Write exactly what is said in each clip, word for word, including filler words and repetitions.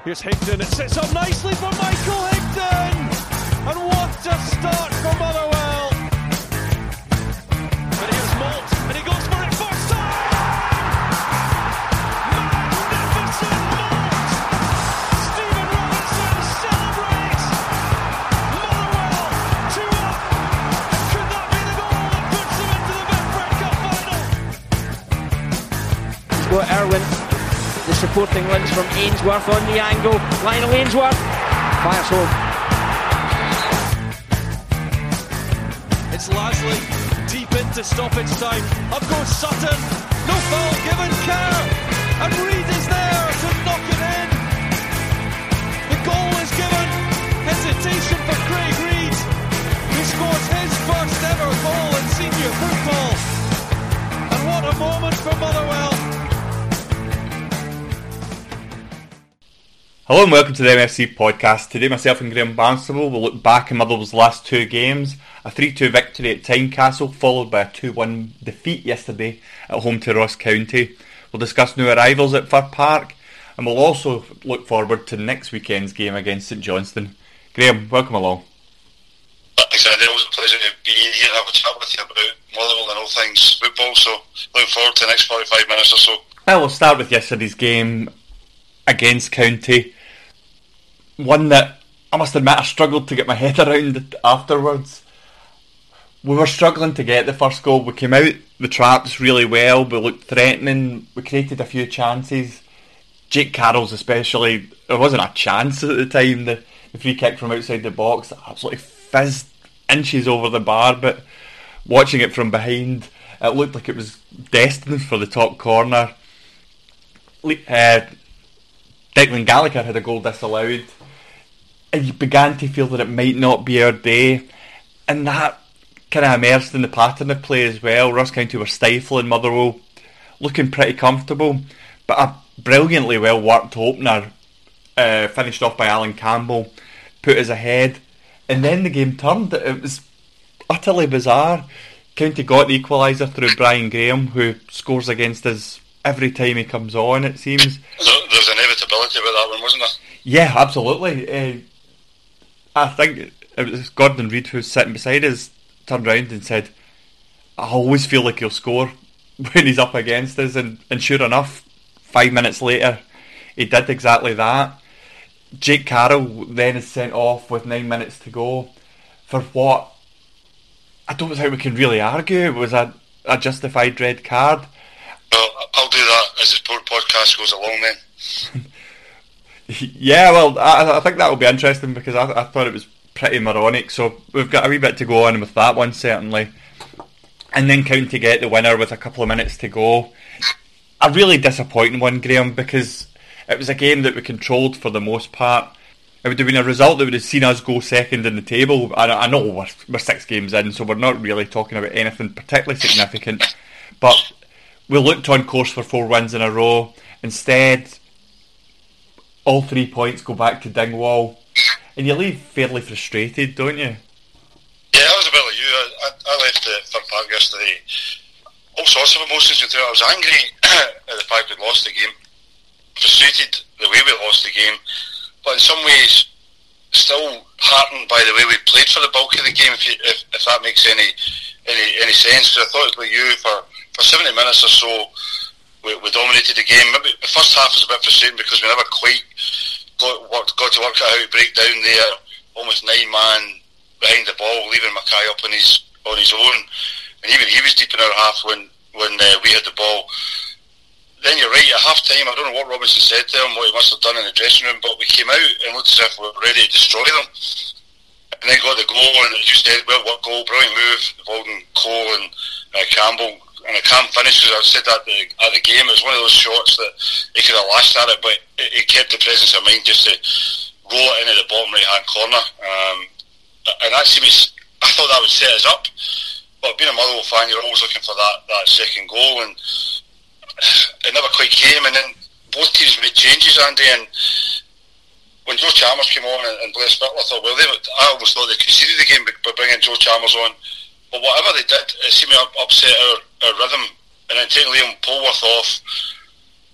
Here's Higdon, it sits up nicely for Michael Higdon! And what a start for Motherwell! But here's Malt, and he goes for it first time! Magnificent Malt! Stephen Robinson celebrates! Motherwell, two up! Could that be the goal that puts them into the Betfred Cup final? He's got Irwin. The supporting links from Ainsworth on the angle. Lionel Ainsworth fires home. It's Lasley deep into stoppage time. Up goes Sutton. No foul given. Kerr. And Reid is there to knock it in. The goal is given. Hesitation for Craig Reid, who scores his first ever goal in senior football. And what a moment for Motherwell. Hello and welcome to the M F C podcast. Today myself and Graham Barnstable will look back at Motherwell's last two games. A three two victory at Tynecastle followed by a two one defeat yesterday at home to Ross County. We'll discuss new arrivals at Fir Park and we'll also look forward to next weekend's game against St Johnstone. Graham, welcome along. Thanks, Andy. Always a pleasure to be here and have a chat with you about Motherwell and all things football, so looking forward to the next forty-five minutes or so. Well, we'll start with yesterday's game against County. One that I must admit I struggled to get my head around afterwards. We were struggling to get the first goal. We came out the traps really well. We looked threatening. We created a few chances. Jake Carroll's especially, there wasn't a chance at the time. The, the free kick from outside the box absolutely fizzed inches over the bar, but watching it from behind, it looked like it was destined for the top corner. Uh, Declan Gallagher had a goal disallowed, and you began to feel that it might not be our day, and that kind of immersed in the pattern of play as well. Ross County were stifling Motherwell, looking pretty comfortable, but a brilliantly well worked opener uh, finished off by Alan Campbell put us ahead, and then the game turned. It was utterly bizarre. County got the equaliser through Brian Graham, who scores against us every time he comes on, it seems. There's inevitability about that one, wasn't there? Yeah, absolutely. Uh, I think it was Gordon Reid, who was sitting beside us, turned round and said, I always feel like he'll score when he's up against us, and, and sure enough, five minutes later, he did exactly that. Jake Carroll then is sent off with nine minutes to go for what I don't know how we can really argue it was a, a justified red card. Well, I'll do that as the podcast goes along then. Yeah, well, I, I think that will be interesting because I, I thought it was pretty moronic, so we've got a wee bit to go on with that one, certainly. And then County get the winner with a couple of minutes to go. A really disappointing one, Graham, because it was a game that we controlled for the most part. It would have been a result that would have seen us go second in the table. I, I know we're, we're six games in, so we're not really talking about anything particularly significant, but we looked on course for four wins in a row. Instead, all three points go back to Dingwall, and you leave fairly frustrated, don't you? Yeah, I was a bit like you. I, I, I left the Fir Park yesterday. All sorts of emotions went through. I was angry at the fact we'd lost the game, frustrated the way we lost the game, but in some ways still heartened by the way we played for the bulk of the game, if, you, if, if that makes any any any sense. Because I thought like you, for, for seventy minutes or so, we, we dominated the game. Maybe the first half was a bit frustrating because we never quite got, worked, got to work out how to break down there, almost nine man behind the ball, leaving Mackay up on his on his own, and even he was deep in our half when when uh, we had the ball. Then you're right, at half time, I don't know what Robinson said to him, what he must have done in the dressing room, but we came out and looked as if we were ready to destroy them. And then got the goal, and as you said, well, what goal, brilliant move, Walden, Cole and uh, Campbell. And I can't finish because I said that at the, at the game, it was one of those shots that he could have lashed at it, but he kept the presence of mind just to roll it into the bottom right hand corner. Um, and that seems, I thought that would set us up, but being a Motherwell fan, you're always looking for that, that second goal, and it never quite came. And then both teams made changes, Andy, and when Joe Chalmers came on and, and Blair Spittler, I thought, well, they, I almost thought they conceded the game by bringing Joe Chalmers on. But whatever they did, it seemed to upset our, our rhythm. And then taking Liam Polworth off,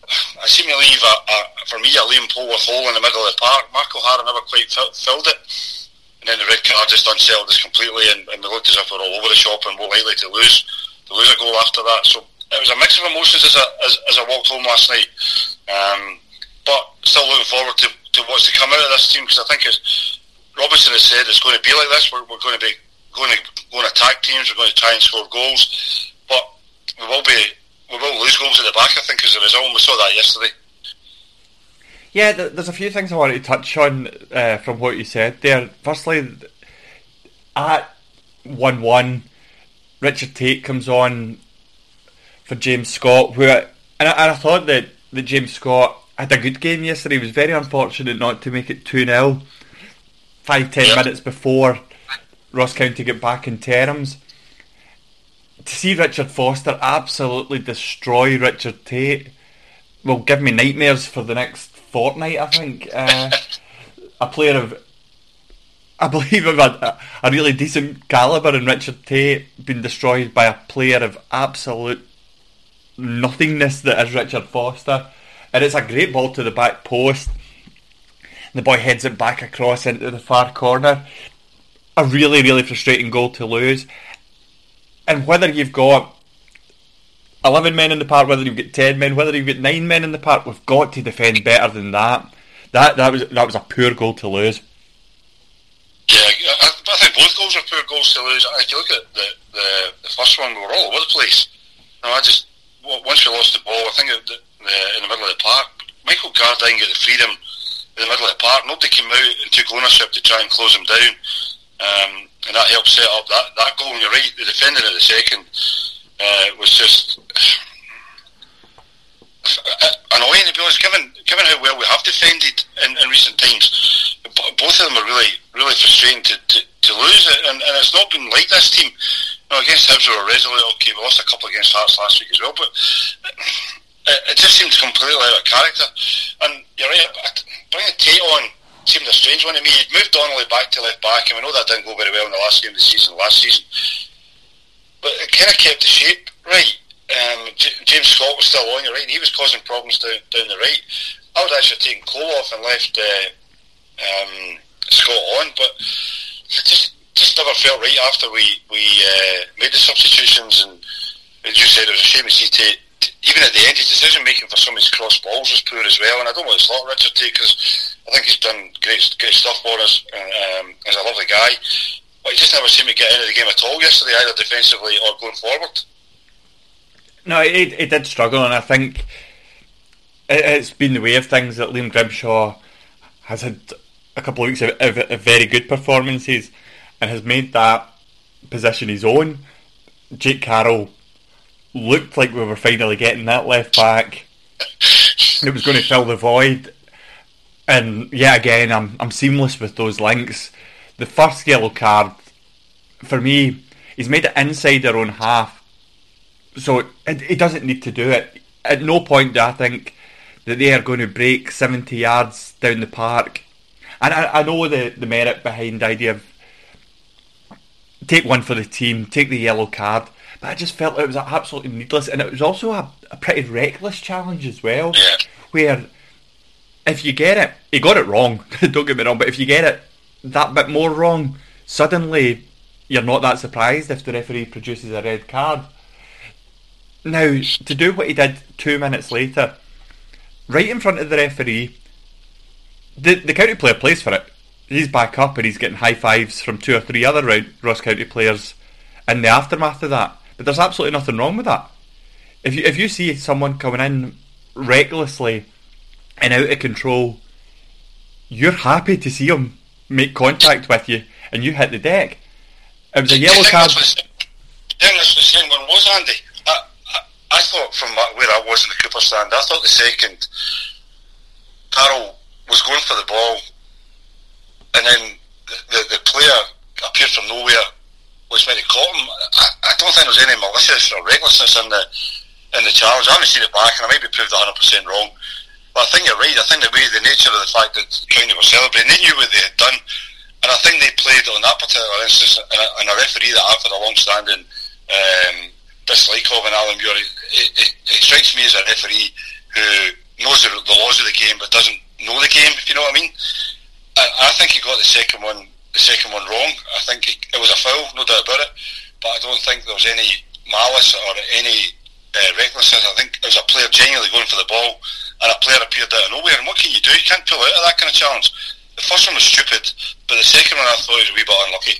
I seem to leave, a, a, for me, a Liam Polworth hole in the middle of the park. Mark O'Hara never quite fill, filled it. And then the red card just unsettled us completely, and, and we looked as if we were all over the shop and more likely to lose to lose a goal after that. So it was a mix of emotions as I, as, as I walked home last night. Um, but still looking forward to, to what's to come out of this team, because I think, as Robinson has said, it's going to be like this. We're, we're going to be going to go and attack teams. We're going to try and score goals, but we will be we will lose goals at the back, I think, as a result. And we saw that yesterday. Yeah, there's a few things I wanted to touch on uh, from what you said there. Firstly, at one one, Richard Tate comes on for James Scott, who I, and, I, and I thought that, that James Scott had a good game yesterday. He was very unfortunate not to make it two nil five, ten yeah. minutes before Ross County get back in terms. To see Richard Foster absolutely destroy Richard Tate will give me nightmares for the next fortnight, I think. Uh, a player of, I believe, of a, a really decent calibre in Richard Tate being destroyed by a player of absolute nothingness that is Richard Foster. And it's a great ball to the back post. The boy heads it back across into the far corner. A really, really frustrating goal to lose. And whether you've got eleven men in the park, whether you've got ten men, whether you've got nine men in the park, we've got to defend better than that. That that was that was a poor goal to lose. Yeah, I, I think both goals are poor goals to lose. If you look at the, the, the first one, we were all over the place. No, I just once we lost the ball, I think the, the, in the middle of the park, Michael Gardyne got the freedom in the middle of the park. Nobody came out and took ownership to try and close him down. Um, and that helped set up that, that goal. And you're right, the defending at the second uh, was just annoying, to be honest, given given how well we have defended in, in recent times. Both of them are really really frustrating to, to, to lose it, and, and it's not been like this team. You know, against Hibs we were resolute, okay, we lost a couple against Hearts last week as well, but it, it just seems completely out of character. And you're right, bringing Tate on seemed a strange one to me. He'd moved Donnelly back to left back, and we know that didn't go very well in the last game of the season, last season. But it kind of kept the shape right. Um, J- James Scott was still on, you're right, and he was causing problems down, down the right. I would actually have taken Cole off and left uh, um, Scott on, but it just just never felt right after we, we uh, made the substitutions. And as you said, it was a shame to see Tate. Even at the end, his decision making for some of his cross balls was poor as well. And I don't want to slot Richard Tate, because I think he's done great great stuff for us. Um, he's a lovely guy, but he just never seemed to get into the game at all yesterday, either defensively or going forward. No, he, he did struggle, and I think it, it's been the way of things that Liam Grimshaw has had a couple of weeks of, of, of very good performances and has made that position his own. Jake Carroll looked like we were finally getting that left back. It was going to fill the void, and yet again I'm I'm seamless with those links. The first yellow card for me, he's made it inside their own half, so it, he doesn't need to do it. At no point do I think that they are going to break seventy yards down the park. And I, I know the, the merit behind the idea of take one for the team, take the yellow card, but I just felt it was absolutely needless, and it was also a, a pretty reckless challenge as well, yeah. Where if you get it, he got it wrong, don't get me wrong, but if you get it that bit more wrong, suddenly you're not that surprised if the referee produces a red card. Now, to do what he did two minutes later, right in front of the referee, the, the county player plays for it. He's back up and he's getting high fives from two or three other Ross County players in the aftermath of that. But there's absolutely nothing wrong with that. If you if you see someone coming in recklessly and out of control, you're happy to see him make contact with you and you hit the deck. It was a yellow card. I think that's the same one was, Andy. I, I, I thought from where I was in the Cooper stand, I thought the second Carroll was going for the ball, and then the, the, the player appeared from nowhere, which might have caught him. I, I don't think there was any malicious or recklessness in the in the challenge. I haven't seen it back, and I might be proved one hundred percent wrong. But I think you're right. I think the way, the nature of the fact that County were celebrating, they knew what they had done, and I think they played on that particular instance, and a, and a referee that I've had a long-standing um, dislike of in Alan Muir. It, it, it strikes me as a referee who who knows the, the laws of the game but doesn't know the game, if you know what I mean. I, I think he got the second one the second one wrong. I think he, it was a foul, no doubt about it, but I don't think there was any malice or any uh, recklessness. I think it was a player genuinely going for the ball, and a player appeared out of nowhere, and what can you do? You can't pull out of that kind of challenge. The first one was stupid, but the second one I thought was a wee bit unlucky.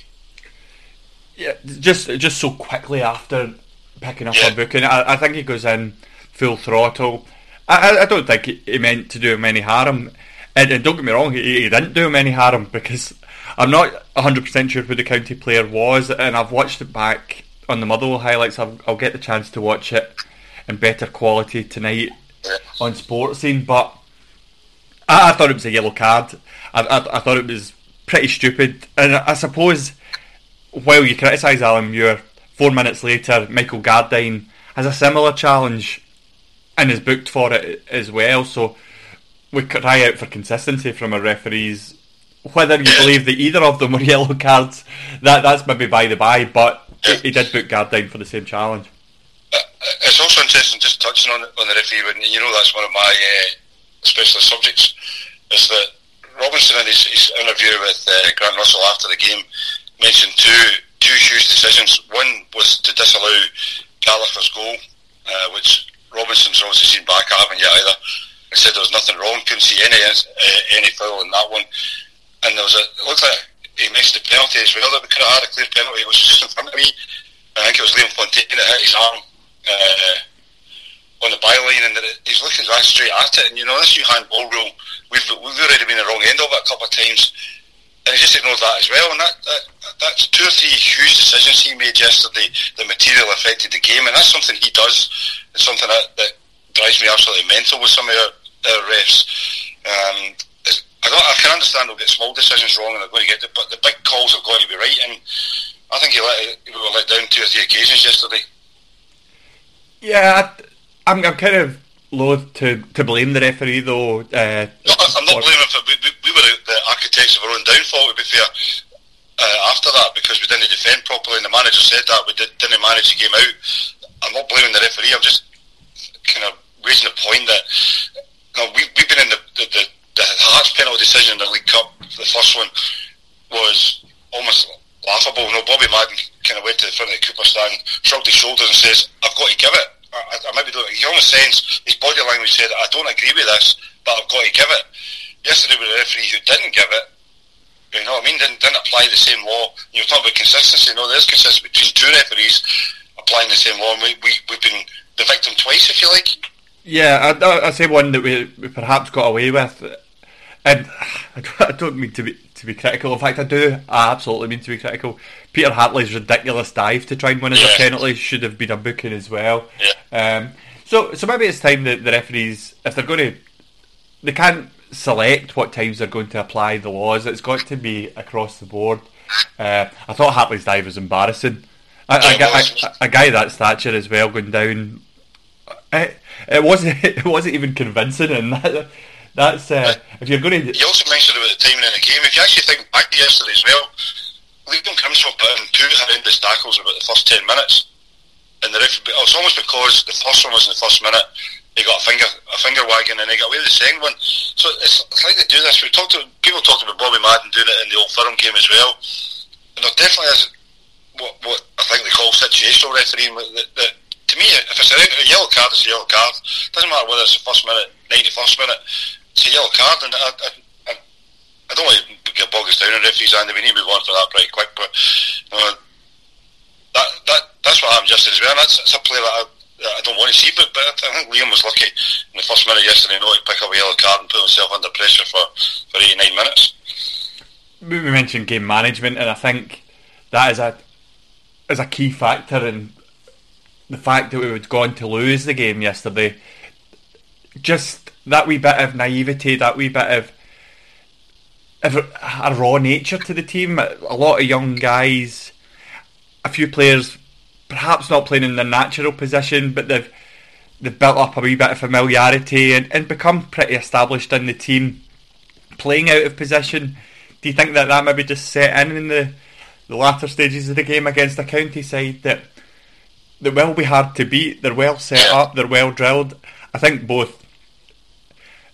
Yeah, just just so quickly after picking up yeah. a booking, I, I think he goes in full throttle. I, I don't think he, he meant to do him any harm, and, and don't get me wrong, he, he didn't do him any harm, because I'm not one hundred percent sure who the county player was, and I've watched it back on the Motherwell highlights. I'll, I'll get the chance to watch it in better quality tonight yeah. on Sportscene, but I, I thought it was a yellow card. I, I, I thought it was pretty stupid, and I, I suppose while you criticise Alan Muir, four minutes later Michael Gardine has a similar challenge and is booked for it as well, so we cry out for consistency from our referees. Whether you believe that either of them were yellow cards, that that's maybe by the by, but yeah. he, he did book Gardine for the same challenge. Uh, it's also interesting, just touching on, on the referee, and you know that's one of my uh, specialist subjects, is that Robinson in his, his interview with uh, Grant Russell after the game mentioned two two huge decisions. One was to disallow Gallagher's goal, uh, which Robinson's obviously seen back, I haven't yet either, and said there was nothing wrong, couldn't see any uh, any foul in that one. And there was a, it looked like he missed the penalty as well, that we could have had a clear penalty. It was just in front of me. I think it was Liam Fontaine that hit his arm uh, on the byline, and he's looking right straight at it. And you know, this new handball rule, we've we've already been the wrong end of it a couple of times, and he just ignored that as well. And that, that that's two or three huge decisions he made yesterday that materially affected the game, and that's something he does. It's something that, that drives me absolutely mental with some of our, our refs. Um, I, don't, I can understand they'll get small decisions wrong and they're going to get it, but the big calls have got to be right, and I think he let we were let down two or three occasions yesterday. Yeah, I'm I'm kind of loath to, to blame the referee though. Uh, no, I'm not blaming him for we, we, we were the architects of our own downfall, to be fair, uh, after that, because we didn't defend properly, and the manager said that we did, didn't manage the game out. I'm not blaming the referee, I'm just kind of raising the point that you know, we, we've been in the, the, the The Hearts penalty decision in the League Cup, the first one, was almost laughable. You know, Bobby Madden kind of went to the front of the Cooper stand, shrugged his shoulders and says, I've got to give it. I, I maybe don't, he almost sense his body language said, I don't agree with this, but I've got to give it. Yesterday with a referee who didn't give it, you know what I mean, didn't, didn't apply the same law. You're talking about consistency. No, there's consistency between two referees applying the same law, and we, we, we've been the victim twice, if you like. Yeah, I, I say one that we, we perhaps got away with. And I don't mean to be to be critical. In fact, I do. I absolutely mean to be critical. Peter Hartley's ridiculous dive to try and win as yeah. a penalty should have been a booking as well. Yeah. Um, so, so maybe it's time that the referees, if they're going to, they can't select what times they're going to apply the laws. It's got to be across the board. Uh, I thought Hartley's dive was embarrassing. A, a, a, a, a guy that stature as well going down. It, it wasn't. It wasn't even convincing, and that. That's uh, if you're going to. You also mentioned about the timing in the game. If you actually think back to yesterday as well, Liam Crimshaw put in two horrendous tackles about the first ten minutes, and the referee, it was almost because the first one was in the first minute. He got a finger a finger wagging, and he got away with the second one. So it's, it's like they do this. We talked to people talked about Bobby Madden doing it in the Old Firm game as well, and there definitely is what what I think they call situational refereeing. That, that to me, if it's a, a yellow card, it's a yellow card. It doesn't matter whether it's the first minute, ninety-first minute. It's a yellow card, and I, I, I, I don't want to get bogged down in referees, and we need to move on for that pretty quick. But you know, that that that's what happened yesterday as well. And that's, that's a play that I, that I don't want to see. But, but I think Liam was lucky in the first minute yesterday not to pick up a yellow card and put himself under pressure for, for eighty-nine minutes. We mentioned game management, and I think that is a is a key factor in the fact that we would go on to lose the game yesterday. Just that wee bit of naivety, that wee bit of, of a raw nature to the team. A lot of young guys, a few players perhaps not playing in their natural position, but they've they've built up a wee bit of familiarity and, and become pretty established in the team, playing out of position. Do you think that that maybe just set in in the, the latter stages of the game against a county side that that will be hard to beat? They're well set up, they're well drilled. I think both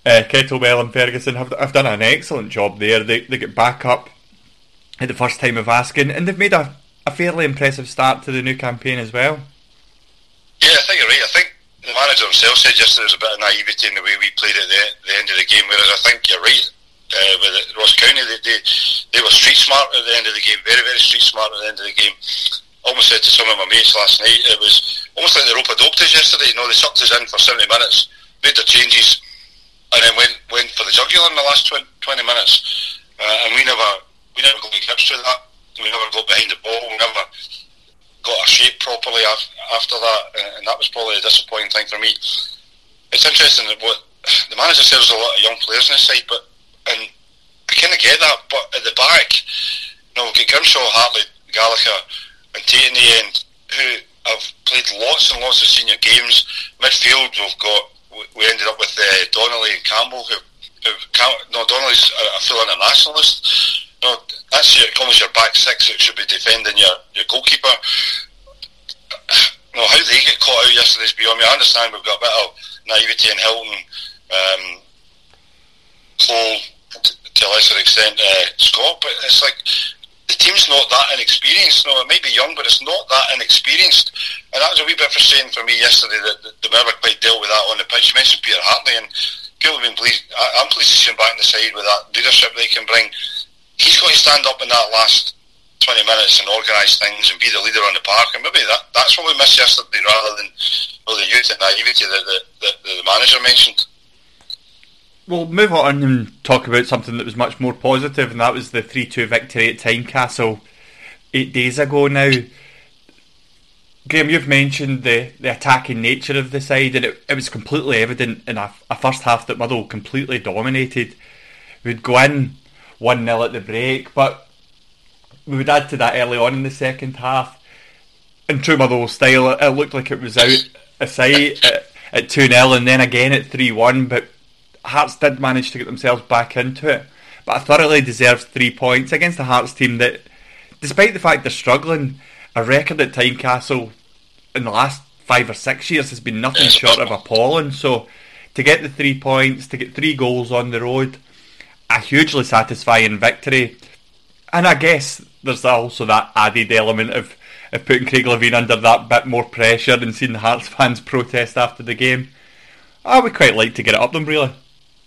uh, Kettlewell and Ferguson have have done an excellent job there. They they get back up at the first time of asking, and they've made a, a fairly impressive start to the new campaign as well. Yeah, I think you're right. I think the manager himself said yesterday there was a bit of naivety in the way we played at the, the end of the game, whereas I think you're right. Uh, with Ross County, they, they they were street smart at the end of the game, very, very street smart at the end of the game. I almost said to some of my mates last night, it was almost like they rope-a-doped us yesterday. You know, they sucked us in for seventy minutes, made their changes, and then went went for the jugular in the last twenty minutes. Uh, and we never we never got the grips to that. We never got behind the ball. We never got our shape properly after that, and that was probably a disappointing thing for me. It's interesting that what the manager says, there's a lot of young players on his side, but and I kind of get that, but at the back, you know, we've got Grimshaw, Hartley, Gallagher, and Tate in the end, who have played lots and lots of senior games. Midfield, we've got, we ended up with uh, Donnelly and Campbell, who, who no, Donnelly's a, a full internationalist. No, that's your, almost your back six that should be defending your, your goalkeeper. No, how they get caught out yesterday is beyond me. I understand we've got a bit of naivety in Hilton, um, Cole, to a lesser extent uh, Scott, but it's like the team's not that inexperienced. No, it might be young, but it's not that inexperienced, and that was a wee bit frustrating for me yesterday that, that they never quite dealt with that on the pitch. You mentioned Peter Hartley, and people have been pleased. I, I'm pleased to see him back on the side with that leadership that he can bring. He's got to stand up in that last twenty minutes and organise things and be the leader on the park, and maybe that, that's what we missed yesterday rather than well, the youth and naivety that the, the, the manager mentioned. We'll move on and talk about something that was much more positive, and that was the three two victory at Tynecastle eight days ago now. Graham, you've mentioned the, the attacking nature of the side, and it, it was completely evident in a, a first half that Motherwell completely dominated. We'd go in one nil at the break, but we would add to that early on in the second half. In true Motherwell style, it, it looked like it was out of sight at, at two nil and then again at three one, but Hearts did manage to get themselves back into it, but a thoroughly deserved three points against a Hearts team that, despite the fact they're struggling, a record at Tynecastle in the last five or six years has been nothing short of appalling. So to get the three points, to get three goals on the road, a hugely satisfying victory. And I guess there's also that added element of, of putting Craig Levein under that bit more pressure and seeing the Hearts fans protest after the game. I would quite like to get it up them, really.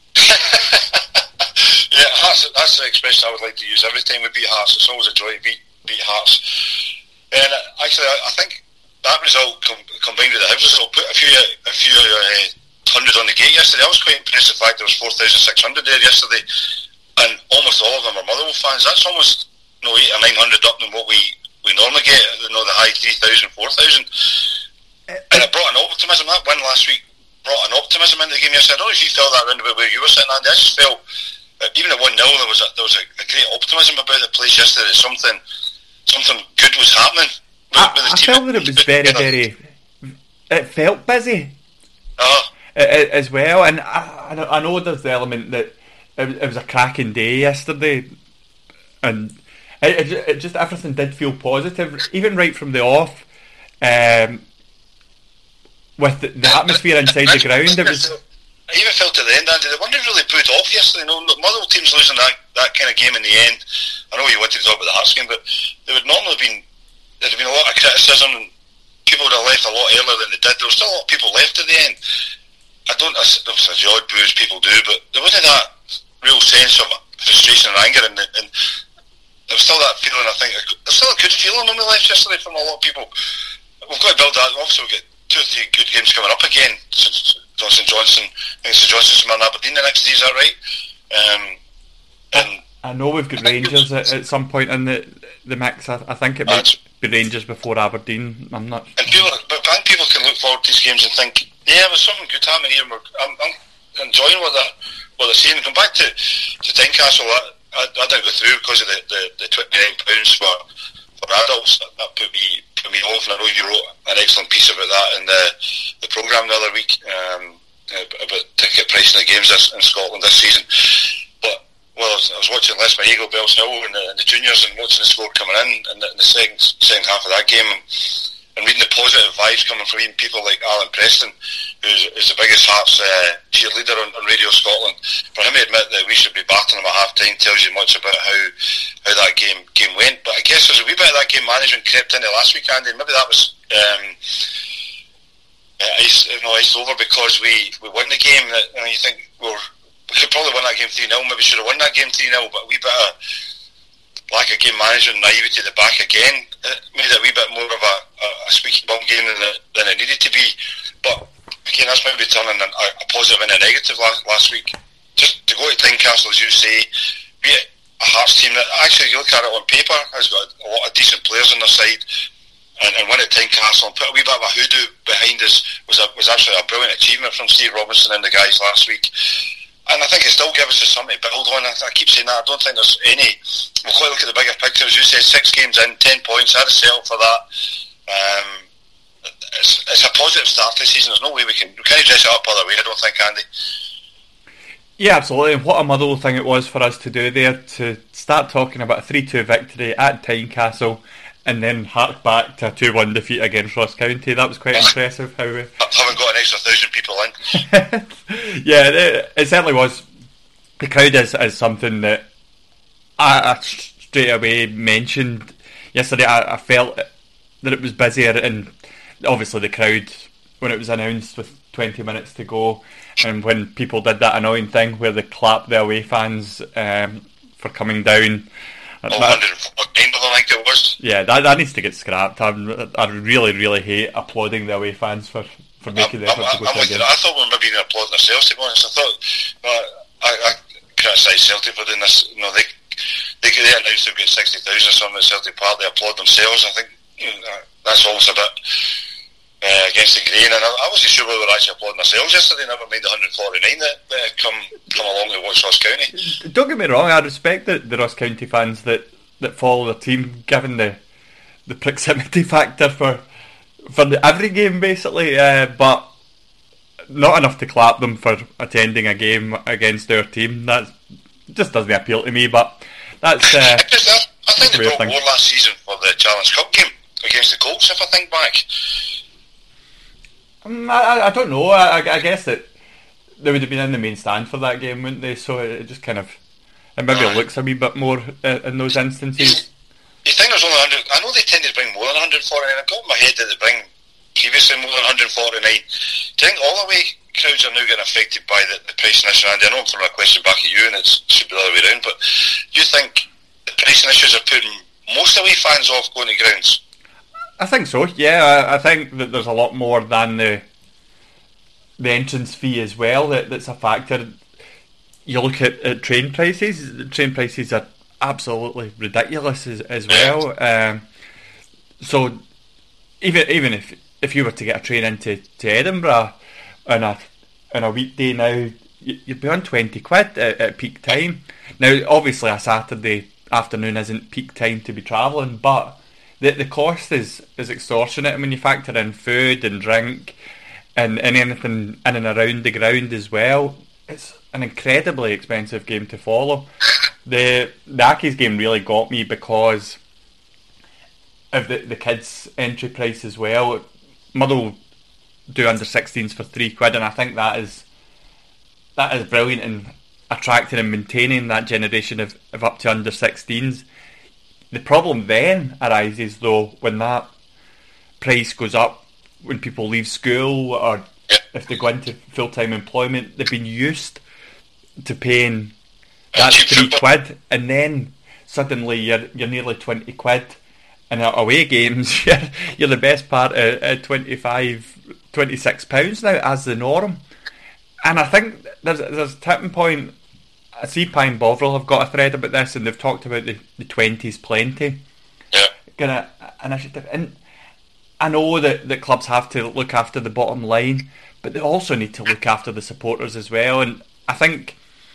Yeah, Hearts, that's the expression I would like to use every time we beat Hearts. It's always a joy to beat, beat Hearts. And uh, actually, I, I think that result com- combined with the Hibs result put a few a few uh, hundred on the gate yesterday. I was quite impressed with the fact there was four thousand six hundred there yesterday, and almost all of them are Motherwell fans. That's almost you know, eight or nine hundred up than what we, we normally get. You know, the high three thousand, four thousand, and it brought an optimism. That win last week brought an optimism into the game yesterday. I don't know if you felt that around about where you were sitting, Andy. I just felt that even at one nil there was a, there was a, a great optimism about the place yesterday. Something something good was happening. With, I, with the I team. felt that it was very, very... It felt busy uh-huh. as well, and I, I know there's the element that it, it was a cracking day yesterday, and it, it, it just everything did feel positive, even right from the off. Um, with the, the atmosphere inside the ground, it was. I even felt to the end, Andy, they weren't really put off yesterday. You know, Motherwell teams losing that, that kind of game in the end. I know you wanted to talk about the Hearts game, but there would normally have been there'd have been a lot of criticism, and people would have left a lot earlier than they did. There was still a lot of people left at the end. I don't. There was the odd boos people do, but there wasn't that real sense of frustration and anger, and, and there was still that feeling. I think there's still a good feeling when we left yesterday from a lot of people. We've got to build that. Obviously, we've got two or three good games coming up again. Johnson Johnson, I think it's Johnson Smyrna Aberdeen the next day, is that right? Um, and I know we've got Rangers at, at some point in the the mix. I, I think it might be Rangers before Aberdeen. I'm not. And people, but I think people can look forward to these games and think, yeah, there's something good happening here. I'm, I'm enjoying what they're what they're saying. Come back to to Tynecastle. I, I, I didn't go through because of the the, the twenty-nine pounds for for adults. That, that put me put me off, and I know you wrote an excellent piece about that in the the programme the other week um, about ticket pricing of games this, in Scotland this season. But well, I was, I was watching Les Mahigo, Bells Hill, and the, and the juniors, and watching the score coming in in the, in the second second half of that game. And and reading the positive vibes coming from even people like Alan Preston, who's, who's the biggest Hearts uh, cheerleader on, on Radio Scotland, for him to admit that we should be battling them at half time tells you much about how how that game game went. But I guess there's a wee bit of that game management crept into last week, Andy. Maybe that was um, uh, ice, you know, iced over because we, we won the game. That, you know, you think we're, we could probably win that game three nil. Maybe should have won that game three nil, but a wee bit of lack of game management, naivety at the back again, it made it a wee bit more of a, a, a squeaky bum game than it, than it needed to be. But again, that's maybe turning a, a positive and a negative last, last week. Just to go to Tynecastle, as you say, be it a Hearts team that actually, you look at it on paper, has got a lot of decent players on their side, and, and win at Tynecastle and put a wee bit of a hoodoo behind us was a, was actually a brilliant achievement from Steve Robinson and the guys last week. And I think it still gives us something to build on. I, I keep saying that. I don't think there's any. We'll quite look at the bigger picture. As you said, six games in, ten points. I'd have settled for that. Um, it's, it's a positive start to the season. There's no way we can we can't dress it up other way, I don't think, Andy. Yeah, absolutely. And what a motherly thing it was for us to do there, to start talking about a three two victory at Tynecastle and then hark back to a two one defeat against Ross County. That was quite impressive. How we haven't got an extra thousand people in. Yeah, it, it certainly was. The crowd is, is something that I, I straight away mentioned yesterday. I, I felt that it was busier, and obviously the crowd, when it was announced with twenty minutes to go, and when people did that annoying thing where they clapped the away fans um, for coming down. Oh, one hundred fourteen, I think it was. Yeah, that, that needs to get scrapped. I, I really, really hate applauding the away fans for, for making the effort I'm, to go I'm to a game. I thought we were maybe even applauding ourselves, to be honest. I thought, uh, I, I criticise Celtic for doing this. You know, they they, they announced they've got sixty thousand or something at Celtic Park. They applaud themselves. I think you know, that's almost a bit uh, against the grain. And I, I wasn't sure we were actually applauding ourselves yesterday, never mind the one hundred forty-nine that, that come come along to watch Ross County. Don't get me wrong, I respect the, the Ross County fans that, that follow their team, given the the proximity factor for for the, every game basically, uh, but not enough to clap them for attending a game against our team. That just doesn't appeal to me, but that's uh, I, just, I, I think they brought thing. more last season for the Challenge Cup game against the Colts, if I think back. Um, I, I don't know. I, I guess that they would have been in the main stand for that game, wouldn't they? So it just kind of, it maybe uh, looks a wee bit more uh, in those instances. You think there's only one hundred? I know they tend to bring more than one hundred forty-nine. I've got in my head that they bring previously more than one hundred forty-nine. Do you think all away crowds are now getting affected by the, the pricing issue? Andy, I know I'm throwing a question back at you, and it should be the other way around, but do you think the pricing issues are putting most away fans off going to grounds? I think so. Yeah, I, I think that there's a lot more than the the entrance fee as well that, that's a factor. You look at, at train prices. The train prices are absolutely ridiculous as, as well. Um, so even even if if you were to get a train into to Edinburgh on a on a weekday now, you'd be on twenty quid at, at peak time. Now, obviously, a Saturday afternoon isn't peak time to be travelling, but the the cost is, is extortionate. And when you factor in food and drink and, and anything in and around the ground as well, it's an incredibly expensive game to follow. The the Accies game really got me because of the, the kids' entry price as well. Motherwell do under sixteens for three quid, and I think that is that is brilliant in attracting and maintaining that generation of, of up to under sixteens. The problem then arises though when that price goes up when people leave school or if they go into full-time employment. They've been used to paying that three quid, and then suddenly you're you're nearly twenty quid. And at away games, you're, you're the best part at, at twenty-five, twenty-six pounds now as the norm. And I think there's there's a tipping point. I see Pine Bovril have got a thread about this, and they've talked about the, the twenties plenty yeah. kind of initiative. And I know that, that clubs have to look after the bottom line, but they also need to look after the supporters as well. And I think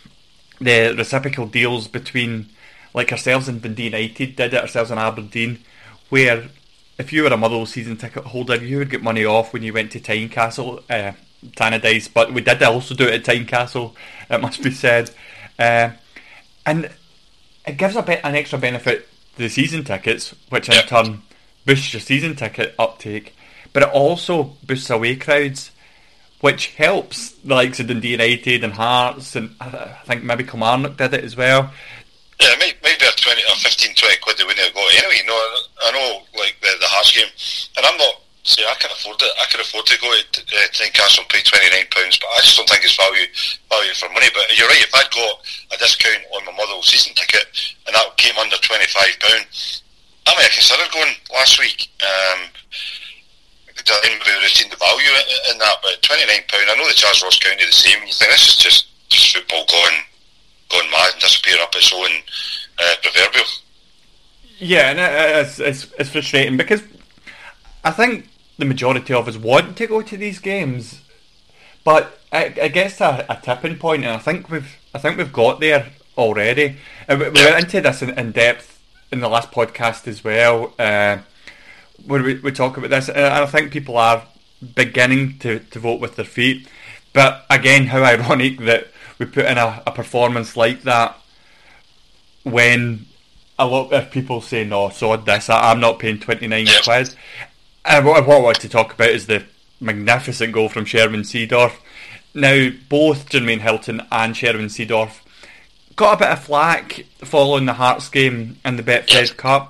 the reciprocal deals between, like ourselves and Dundee United did it, ourselves and Aberdeen, where if you were a Motherwell season ticket holder, you would get money off when you went to Tynecastle, uh, Tannadice, but we did also do it at Tynecastle, it must be said. Uh, and it gives a bit an extra benefit to the season tickets, which in yep. turn boosts your season ticket uptake, but it also boosts away crowds, which helps the likes of Dundee United and Hearts, and I think maybe Kilmarnock did it as well. Yeah, it might, might be a twenty or fifteen, twenty quid they wouldn't have got anyway. You know, I know, like the, the Hearts game, and I'm not saying I can afford it. I can afford to go to uh, Tynecastle and pay twenty-nine pounds, but I just don't think it's value value for money. But you're right, if I'd got a discount on my Motherwell season ticket and that came under twenty-five pounds, I might have considered going last week. Um, I didn't really retain the value in, in that, but twenty-nine pounds, I know the Charles Ross County the same, and you think this is just, just football going going mad and disappearing up its own uh, proverbial. Yeah, and it's, it's, it's frustrating because I think the majority of us want to go to these games, but it, it gets to a, a tipping point, and I think we've I think we've got there already. And we, we yeah. went into this in, in depth in the last podcast as well, uh, where we, we talk about this, and I think people are beginning to, to vote with their feet. But again, how ironic that we put in a, a performance like that when a lot of people say, no, sod this, I, I'm not paying twenty-nine yeah. quid. And what, what I want to talk about is the magnificent goal from Sherwin Seedorf. Now, both Jermaine Hilton and Sherwin Seedorf got a bit of flack following the Hearts game and the Betfred Cup.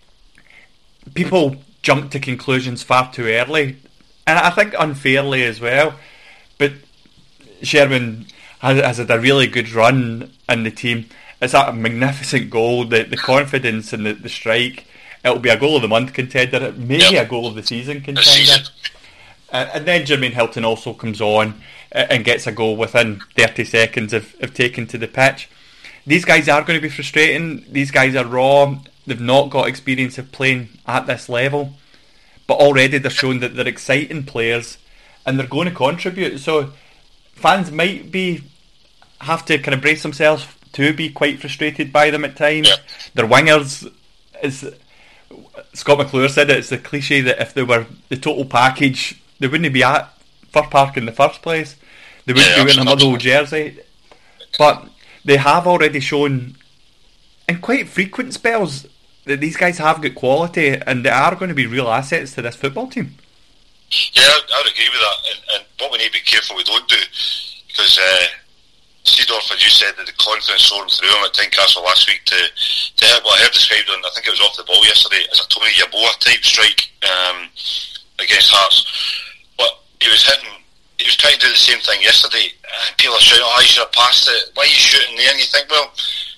People jumped to conclusions far too early, and I think unfairly as well. But Sherwin has, has had a really good run in the team. It's a magnificent goal, the, the confidence and the, the strike. It'll be a goal of the month contender, maybe yep. a goal of the season contender. Season. Uh, and then Jermaine Hilton also comes on uh, and gets a goal within thirty seconds of, of taking to the pitch. These guys are going to be frustrating. These guys are raw. They've not got experience of playing at this level. But already they're showing that they're exciting players and they're going to contribute. So fans might be have to kind of brace themselves to be quite frustrated by them at times. Yeah. Their wingers, is Scott McClure said it, it's the cliche that if they were the total package, they wouldn't be at Fir Park in the first place. They wouldn't yeah, be wearing a Motherwell jersey. But they have already shown in quite frequent spells that these guys have good quality and they are going to be real assets to this football team. Yeah, I would agree with that. And, and what we need to be careful we don't do, because uh, Seedorf, as you said, that the confidence soaring through him at Tynecastle last week to, to have what I heard described on, I think it was off the ball yesterday, as a Tony Yeboah type strike um, against Hearts. But he was hitting, he was trying to do the same thing yesterday, and people are shouting, oh, you should have passed it, why are you shooting there? And you think, well,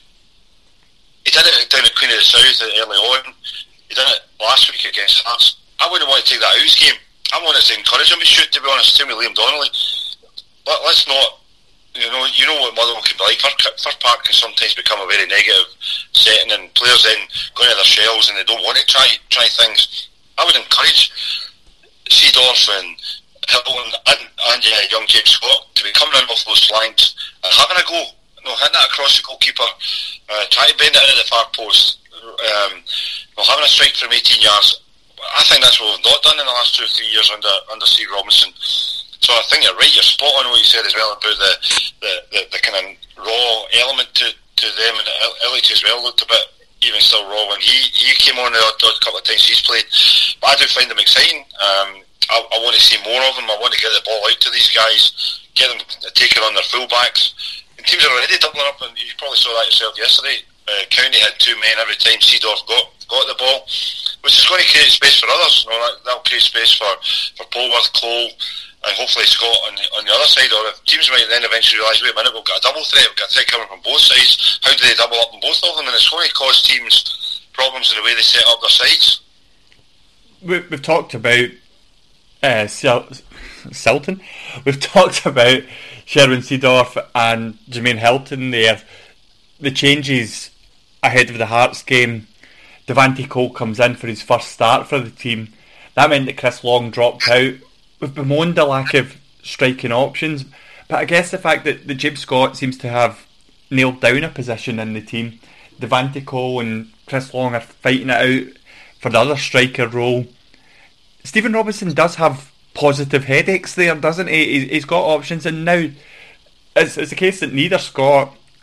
he did it down at Queen of the South early on, he did it last week against Hearts. I wouldn't want to take that out of his game. I wanted to encourage him to shoot, to be honest, same with Liam Donnelly. Let, let's not, you know, you know what Motherwell can be like. Fir, Fir Park can sometimes become a very negative setting, and players then go into their shells and they don't want to try try things. I would encourage Seedorf and Hilton and, and yeah, young James Scott to be coming in off those flanks and having a go. You know, hitting that across the goalkeeper, uh, trying to bend it into the far post, um, you know, having a strike from eighteen yards. I think that's what we've not done in the last two or three years under under Steve Robinson. So I think you're right. You're spot on what you said as well about the the, the, the kind of raw element to, to them, and Elliott as well looked a bit even still raw when he, he came on the odd, odd couple of times he's played. But I do find them exciting. Um, I, I want to see more of them. I want to get the ball out to these guys, get them taking on their fullbacks. And teams are already doubling up, and you probably saw that yourself yesterday. Uh, County had two men every time Seedorf got got the ball, which is going to create space for others. You know, that, that'll create space for, for Polworth, Cole, and hopefully Scott on the, on the other side. Or if teams might then eventually realise, wait a minute, we've got a double threat, we've got a threat coming from both sides. How do they double up on both of them? And it's going to cause teams problems in the way they set up their sides. We, we've talked about uh, Silton. We've talked about Sherwin Seedorf and Jermaine Hilton there. The changes ahead of the Hearts game. Devante Cole comes in for his first start for the team. That meant that Chris Long dropped out. We've bemoaned the lack of striking options, but I guess the fact that, that James Scott seems to have nailed down a position in the team. Devante Cole and Chris Long are fighting it out for the other striker role. Stephen Robinson does have positive headaches there, doesn't he? He's got options, and now it's, it's a case that neither Scott,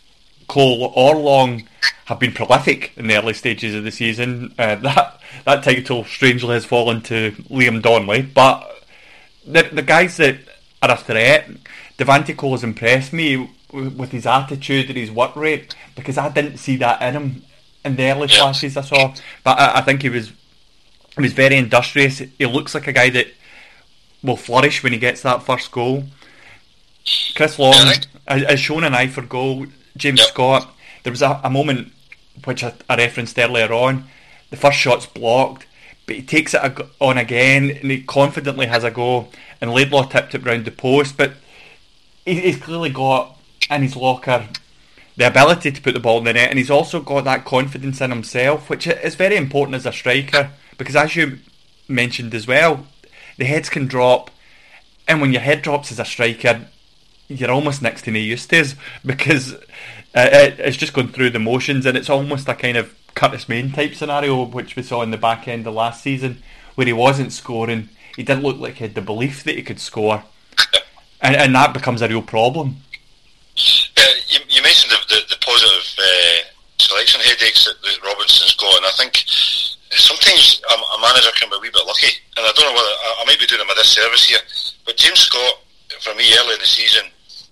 Cole or Long have been prolific in the early stages of the season. Uh, that that title strangely has fallen to Liam Donnelly, but the the guys that are a threat, Devante Cole has impressed me with his attitude and his work rate, because I didn't see that in him in the early flashes I saw. But I, I think he was he was very industrious. He looks like a guy that will flourish when he gets that first goal. Chris Long has shown an eye for goal. James yep. Scott, there was a, a moment which I, I referenced earlier on. The first shot's blocked, but he takes it on again and he confidently has a go, and Laidlaw tipped it round the post. But he, he's clearly got in his locker the ability to put the ball in the net, and he's also got that confidence in himself, which is very important as a striker, because as you mentioned as well, the heads can drop, and when your head drops as a striker, you're almost next to no use to us, because uh, it, it's just going through the motions, and it's almost a kind of Curtis Main type scenario, which we saw in the back end of last season, where he wasn't scoring. He didn't look like he had the belief that he could score, and, and that becomes a real problem. Uh, you, you mentioned the, the, the positive uh, selection headaches that, that Robinson's got, and I think sometimes a, a manager can be a wee bit lucky, and I don't know whether I, I might be doing him a disservice here, but James Scott, for me, early in the season,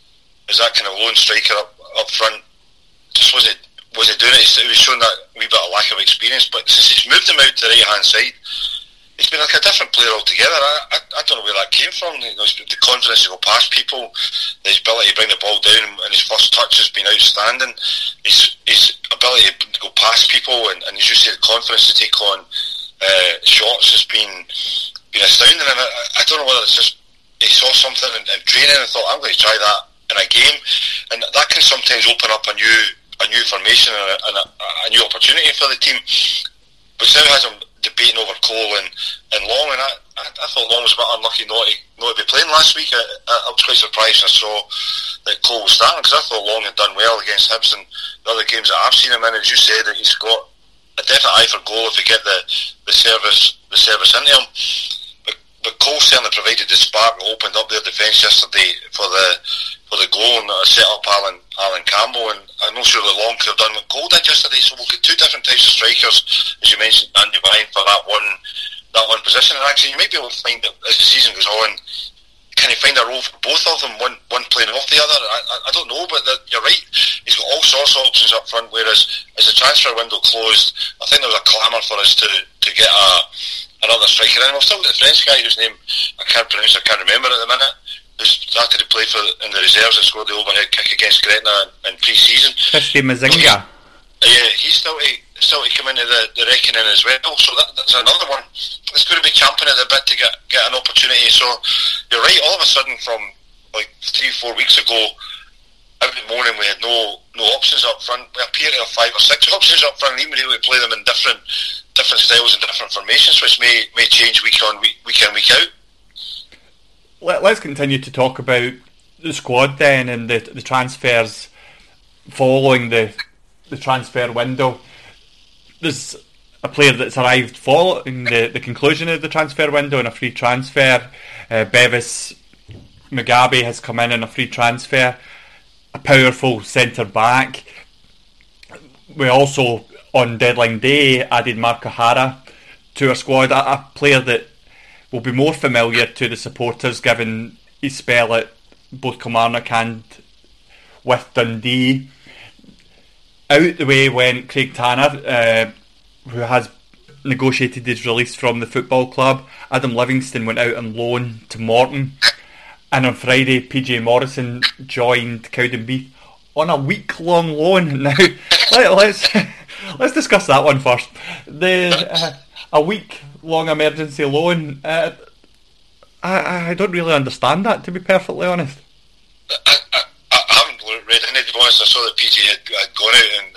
is that kind of lone striker up, up front. Just was it was it doing it? He was showing that wee bit of lack of experience. But since he's moved him out to the right hand side, it's been like a different player altogether. I, I, I don't know where that came from. You know, the confidence to go past people, his ability to bring the ball down, and his first touch has been outstanding. His his ability to go past people, and, and as you say, the confidence to take on uh, shots has been been astounding. And I, I don't know whether it's just he saw something in, in training and thought, I'm going to try that in a game, and that can sometimes open up a new a new formation and a, and a, a new opportunity for the team. But now has him debating over Cole and, and Long, and I, I, I thought Long was a bit unlucky not to, not to be playing last week. I, I was quite surprised when I saw that Cole was starting, because I thought Long had done well against Hibs and the other games that I've seen him in. As you said, that he's got a definite eye for goal if he get the, the service the service into him. But Cole certainly provided the spark that opened up their defence yesterday for the for the goal and uh, set up Alan Alan Campbell, and I'm not sure that Long could have done what Cole did yesterday. So we'll get two different types of strikers, as you mentioned, Andy vying for that one that one position. And actually, you might be able to find that as the season goes on, can he find a role for both of them, one one playing off the other? I, I, I don't know, but that, you're right. He's got all sorts of options up front. Whereas as the transfer window closed, I think there was a clamour for us to to get a another striker in. We've still got the French guy whose name I can't pronounce, I can't remember at the minute, who's started to play for in the reserves and scored the overhead kick against Gretna in, in pre-season. Christy Mazinga. Yeah, he's still to, still to come into the, the reckoning as well. So that, that's another one that's going to be champing at the bit to get, get an opportunity. So you're right, all of a sudden from like three, four weeks ago, every morning we had no no options up front. We appear to have five or six options up front, and even able to play them in different different styles and different formations, which may may change week on week, week in, week out. Let, let's continue to talk about the squad then, and the the transfers following the the transfer window. There's a player that's arrived following the, the conclusion of the transfer window in a free transfer. Uh, Bevis Mugabe has come in on a free transfer. A powerful centre back. We also, on deadline day, added Mark O'Hara to our squad, a, a player that will be more familiar to the supporters given his spell at both Kilmarnock and with Dundee. Out the way went Craig Tanner, uh, who has negotiated his release from the football club. Adam Livingston went out on loan to Morton. And on Friday, P J Morrison joined Cowdenbeath on a week-long loan. Now, let, let's let's discuss that one first. The uh, a week-long emergency loan. Uh, I I don't really understand that, to be perfectly honest. I, I, I haven't read any. To be honest, I saw that P J had, had gone out and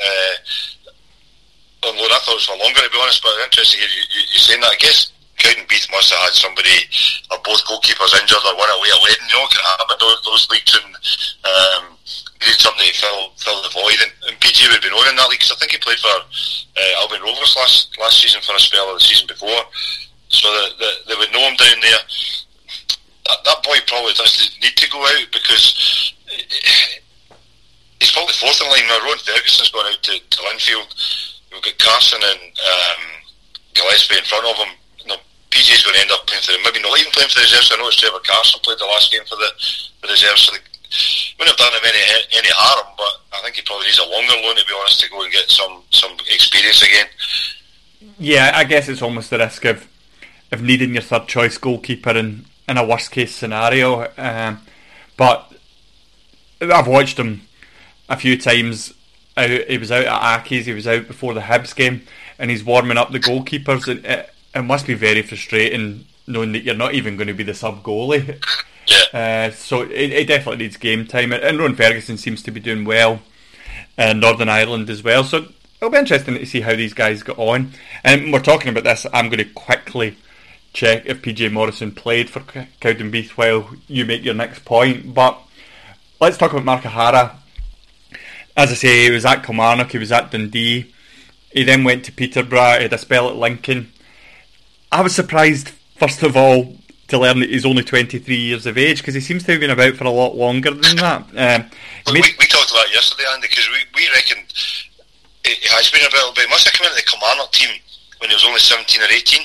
uh, on loan. I thought it was for longer, to be honest. But interesting to hear you, you, you saying that. I guess Cowdenbeath must have had somebody, or both goalkeepers injured, or one away a wedding. You know, can happen those, those leagues, and um, needed somebody to fill fill the void. And, and P J would have been on in that league, because I think he played for uh, Albion Rovers last last season for a spell, or the season before. So the, the, they would know him down there. That, that boy probably does need to go out, because he's probably fourth in line now. Ron Ferguson's gone out to, to Linfield. We've got Carson and um, Gillespie in front of him. You know, P J's going to end up playing for the, maybe not even playing for the reserves. I noticed Trevor Carson played the last game for the, the reserves, so they wouldn't have done him any any harm. But I think he probably needs a longer loan, to be honest, to go and get some some experience again. Yeah, I guess it's almost the risk of of needing your third choice goalkeeper in, in a worst case scenario. Um, but I've watched him a few times. Out, he was out at Accies, he was out before the Hibs game, and he's warming up the goalkeepers. And it, it must be very frustrating knowing that you're not even going to be the sub goalie. Yeah. Uh, so it, it definitely needs game time. And Ron Ferguson seems to be doing well in Northern Ireland as well. So it'll be interesting to see how these guys get on. And we're talking about this. I'm going to quickly check if P J Morrison played for Cowdenbeath while you make your next point. But let's talk about Mark O'Hara. As I say, he was at Kilmarnock, he was at Dundee. He then went to Peterborough, he had a spell at Lincoln. I was surprised, first of all, to learn that he's only twenty-three years of age, because he seems to have been about for a lot longer than that. Um, we, we, we talked about it yesterday, Andy, because we, we reckoned he has been about, but he must have come into the Kilmarnock team when he was only seventeen or eighteen.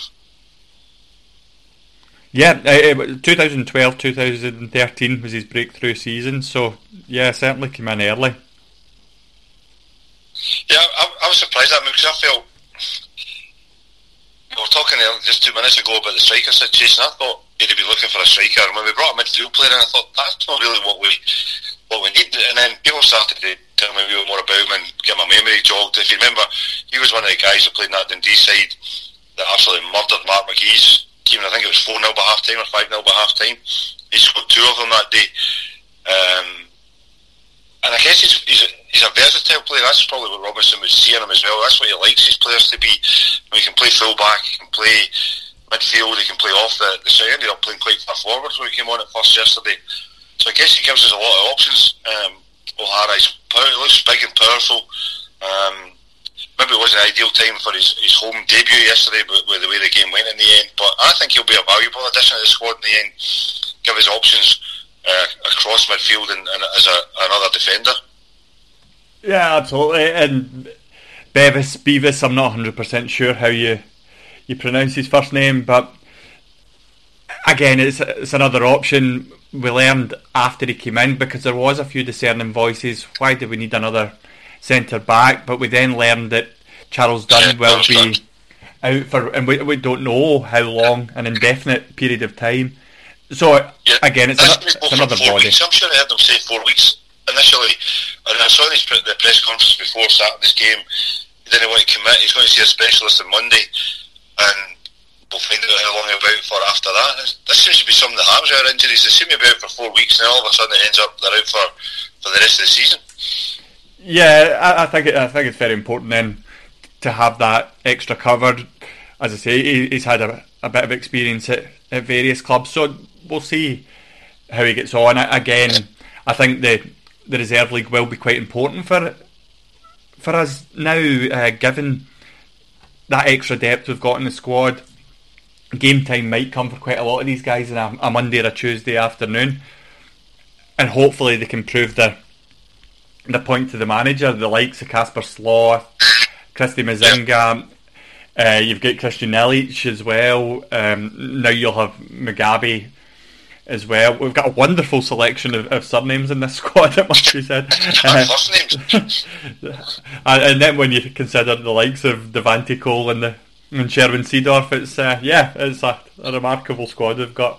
Yeah, uh, twenty twelve, twenty thirteen was his breakthrough season, so yeah, certainly came in early. Yeah, I, I was surprised at him because I felt, we were talking just two minutes ago about the striker situation. I thought he'd be looking for a striker, and when we brought a midfield player in, I thought that's not really what we what we need. And then people started to tell me a bit more about him and get my memory jogged. If you remember, he was one of the guys who played in that Dundee side that absolutely murdered Mark McGee's team. I think it was four nil by half time or five nil by half time. He scored two of them that day. Um, and I guess he's, he's, a, he's a versatile player. That's probably what Robinson was seeing him as well. That's what he likes his players to be. He can play full back, he can play midfield, he can play off the, the side. He ended up playing quite far forward when he came on at first yesterday. So I guess he gives us a lot of options. Um, O'Hara, he's power, he looks big and powerful. Um, maybe it wasn't an ideal time for his, his home debut yesterday, but with the way the game went in the end. But I think he'll be a valuable addition to the squad in the end. Give his options uh, across midfield and, and as a, another defender. Yeah, absolutely. And Bevis, Bevis, I'm not one hundred percent sure how you you pronounce his first name, but again, it's it's another option. We learned after he came in, because there was a few discerning voices, why do we need another centre back? But we then learned that Charles Dunn will be out for, and we we don't know how long, an indefinite period of time. So yeah, again, it's, an, it's another body. Weeks. I'm sure I heard them say four weeks initially, and I saw his the press conference before Saturday's game. He didn't want to commit. He's going to see a specialist on Monday, and we'll find out how long he'll be out for after that. This seems to be something that happens with our injuries. They seem to be out for four weeks, and all of a sudden it ends up they're out for, for the rest of the season. Yeah, I, I think it, I think it's very important then to have that extra covered. As I say, he, he's had a, a bit of experience at, at various clubs, so we'll see how he gets on. Again, I think the the reserve league will be quite important for for us now, uh, given that extra depth we've got in the squad. Game time might come for quite a lot of these guys on a, a Monday or a Tuesday afternoon, and hopefully they can prove their the point to the manager. The likes of Kasper Sloth, Christy Mazinga, uh, you've got Christian Illich as well. Um, now you'll have Mugabe as well. We've got a wonderful selection of, of surnames in this squad, it must be said. Uh, First names. and, and then when you consider the likes of Devante Cole and the and Sherwin Seedorf, it's uh, yeah, it's a, a remarkable squad we've got.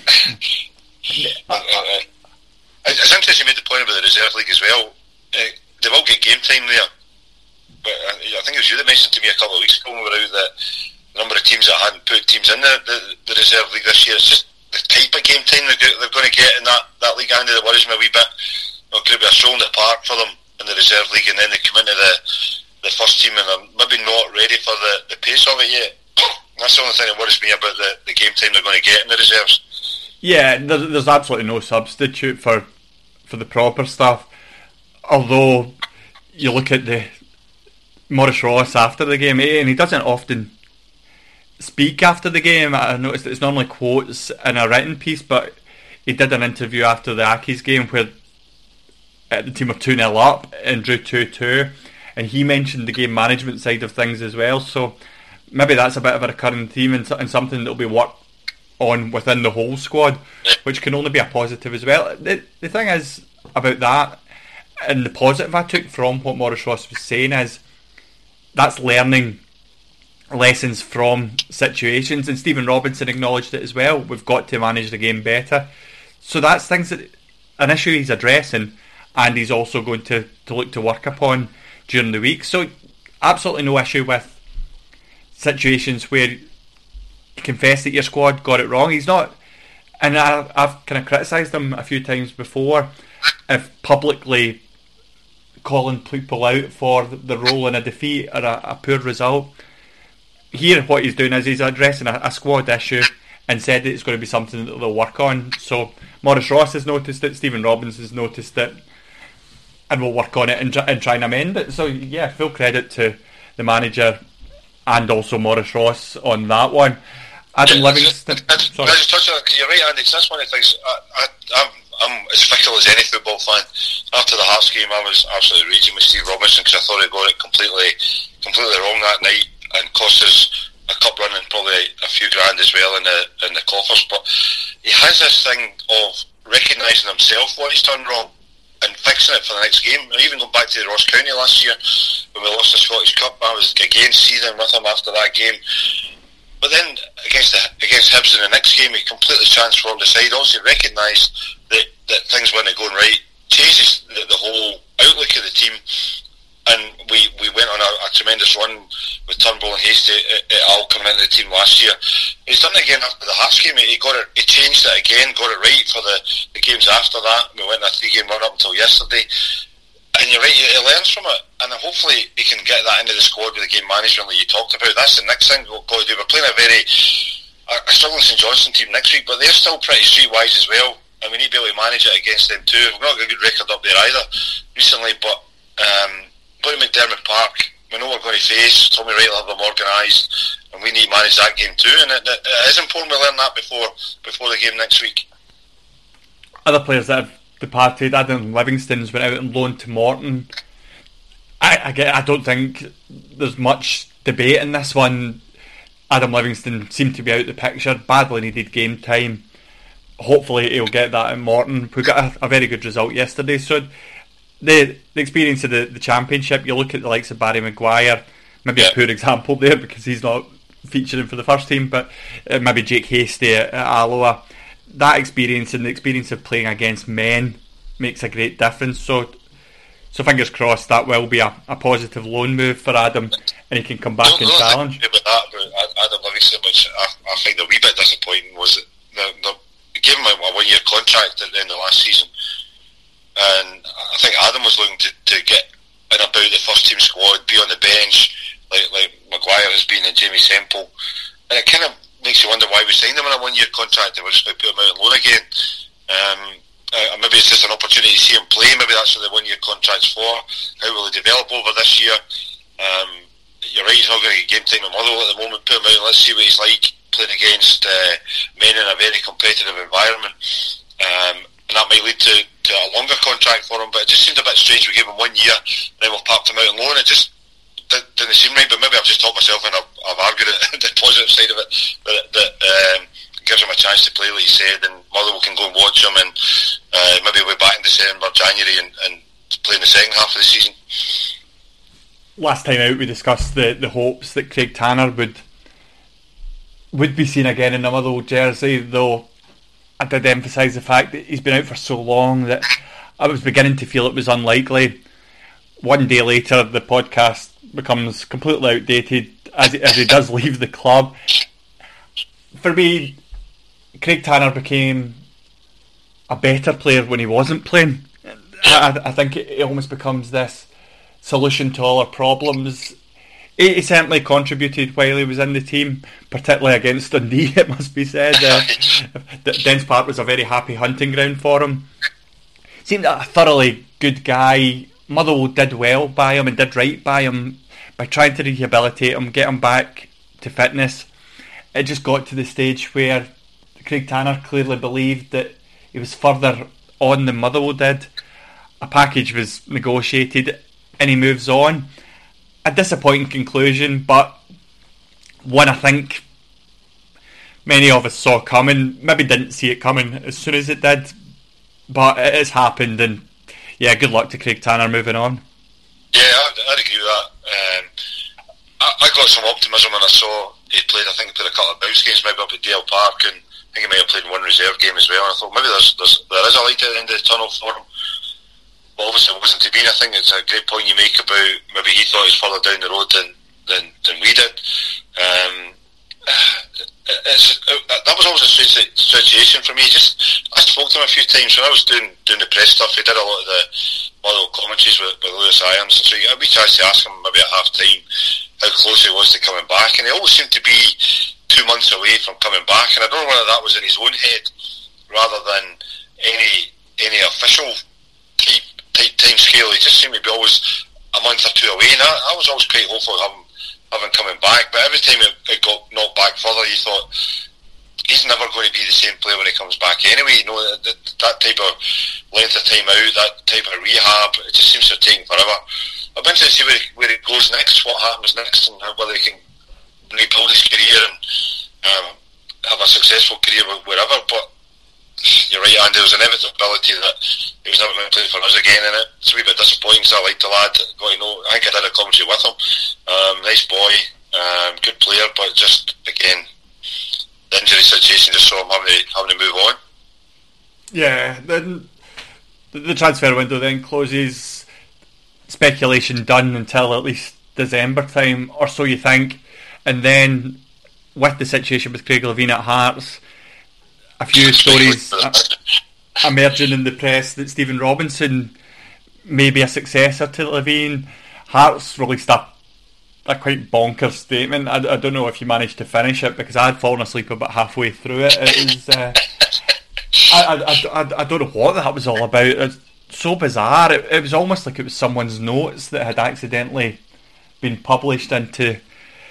uh, uh, it's interesting you made the point about the reserve league as well. Uh, they've all got game time there, but uh, I think it was you that mentioned to me a couple of weeks ago when we were out that the number of teams that hadn't put teams in the, the, the reserve league this year, it's just the type of game time they're, they're going to get in that, that league, Andy, that worries me a wee bit. You know, it could be a stroll in the park for them in the reserve league, and then they come into the the first team and they're maybe not ready for the, the pace of it yet. That's the only thing that worries me about the, the game time they're going to get in the reserves. Yeah, there's, there's absolutely no substitute for for the proper stuff. Although you look at the Maurice Ross after the game, and he doesn't often speak after the game. I noticed it's normally quotes in a written piece, but he did an interview after the Accies game where uh, the team were two nil up and drew two two, and he mentioned the game management side of things as well. So maybe that's a bit of a recurring theme and, and something that will be worked on within the whole squad, which can only be a positive as well. The, the thing is about that, and the positive I took from what Maurice Ross was saying, is that's learning lessons from situations, and Stephen Robinson acknowledged it as well. We've got to manage the game better. So that's things that an issue he's addressing, and he's also going to, to look to work upon during the week. So absolutely no issue with situations where you confess that your squad got it wrong. He's not, and I, I've kind of criticised him a few times before, if publicly calling people out for the role in a defeat or a, a poor result. Here what he's doing is he's addressing a, a squad issue and said that it's going to be something that they'll work on. So Maurice Ross has noticed it, Stephen Robbins has noticed it, and we'll work on it and, and try and amend it. So yeah, full credit to the manager and also Maurice Ross on that one. Adam yeah, Livingston. I, I, sorry. I just touch on it, because you're right, Andy, 'cause that's one of the things. I, I, I'm, I'm as fickle as any football fan. After the Hearts game, I was absolutely raging with Steve Robinson because I thought he got it completely, completely wrong that night and cost us a cup run and probably a few grand as well in the in the coffers. But he has this thing of recognising himself what he's done wrong and fixing it for the next game. And even going back to the Ross County last year when we lost the Scottish Cup, I was again seething with him after that game. But then against the, against Hibs in the next game, he completely transformed the side. Also recognised that, that things weren't going right, changes the, the whole outlook of the team, and we, we went on a, a tremendous run with Turnbull and Hastie et al. Coming into the team last year. He's done it again after the Hearts game. He got it, he changed it again, got it right for the, the games after that. We went on a three game run up until yesterday. And you're right, he learns from it, and hopefully he can get that into the squad with the game management that you talked about. That's the next thing we've got to do. We're playing a very a, a struggling St Johnstone team next week, but they're still pretty streetwise as well, and we need to be able to manage it against them too. We've not got a good record up there either recently, but um, going to McDermott Park, we know we're going to face. Tommy Wright will have them organised, and we need to manage that game too, and it, it, it is important we learn that before before the game next week. Other players that have departed, Adam Livingston's went out and loaned to Morton. I, I get. I don't think there's much debate in this one. Adam Livingston seemed to be out of the picture, badly needed game time. Hopefully he'll get that at Morton. We got a, a very good result yesterday. So the the experience of the, the championship, you look at the likes of Barry Maguire, maybe yeah. a poor example there because he's not featuring for the first team, but uh, maybe Jake Hastie at, at Alloa. That experience and the experience of playing against men makes a great difference. So, so fingers crossed that will be a, a positive loan move for Adam, and he can come back no, and no, challenge. About that, about Adam Livingston, which I, I find a wee bit disappointing, was that the, the, gave him a, a one-year contract at the end of last season, and I think Adam was looking to, to get in about the first team squad, be on the bench like like Maguire has been and Jamie Semple, and it kind of makes you wonder why we signed him on a one-year contract and we're just going to put him out on loan again. Um, uh, maybe it's just an opportunity to see him play. Maybe that's what the one-year contract's for. How will he develop over this year? Um, you're right, he's not going to get game time with Motherwell at the moment. Put him out and let's see what he's like playing against uh, men in a very competitive environment. Um, and that might lead to, to a longer contract for him, but it just seemed a bit strange. We gave him one year and then we've popped him out on loan. It just didn't seem right, but maybe I've just talked myself and I've, I've argued it, the positive side of it, that, that um, gives him a chance to play, like you said, and Motherwell can go and watch him, and uh, maybe we'll be back in December, January, and, and play in the second half of the season. Last time out we discussed the, the hopes that Craig Tanner would would be seen again in a Motherwell jersey, though I did emphasise the fact that he's been out for so long that I was beginning to feel it was unlikely. One day later the podcast becomes completely outdated as he, as he does leave the club. For me, Craig Tanner became a better player when he wasn't playing. I, I think it, it almost becomes this solution to all our problems. He, he certainly contributed while he was in the team, particularly against Dundee, it must be said. Uh, Dens Park was a very happy hunting ground for him. Seemed a thoroughly good guy. Motherwell did well by him and did right by him by trying to rehabilitate him, get him back to fitness. It just got to the stage where Craig Tanner clearly believed that he was further on than Motherwell did, a package was negotiated and he moves on. A disappointing conclusion, but one I think many of us saw coming. Maybe didn't see it coming as soon as it did, but it has happened, and yeah, good luck to Craig Tanner moving on. Yeah, I'd, I'd agree with that. Um, I, I got some optimism when I saw he played. I think he played a couple of bounce games, maybe up at Dale Park, and I think he may have played one reserve game as well. And I thought maybe there's, there's there is a light at the end of the tunnel for him. But obviously it wasn't to be. I think it's a great point you make about maybe he thought he was further down the road than than, than we did. Um, it's, it, that was always a strange situation for me. Just I spoke to him a few times when I was doing doing the press stuff. He did a lot of the little commentaries with, with Lewis Irons, and so we tried to ask him maybe at half time how close he was to coming back, and he always seemed to be two months away from coming back. And I don't know whether that was in his own head rather than any any official type, type time scale. He just seemed to be always a month or two away, and I, I was always quite hopeful of him having coming back. But every time it, it got knocked back further, you thought he's never going to be the same player when he comes back anyway. You know, that, that type of length of time out, that type of rehab, it just seems to have taken forever. I've been interested to see where he, where he goes next, what happens next, and whether he can rebuild his career and um, have a successful career wherever. But you're right, Andy, there's an inevitability that he was never going to play for us again, and it's a wee bit disappointing because I liked the lad. Got to know, I think I did a commentary with him. Um, nice boy, um, good player, but just again, the injury situation just saw him having to, having to move on. Yeah, then the, the transfer window then closes. Speculation done until at least December time, or so you think, and then with the situation with Craig Levein at Hearts, a few stories emerging in the press that Stephen Robinson may be a successor to Levein. Hearts released a, a quite bonkers statement. I, I don't know if you managed to finish it because I had fallen asleep about halfway through it. It was uh, I, I, I, I don't know what that was all about. It's so bizarre. It, it was almost like it was someone's notes that had accidentally been published into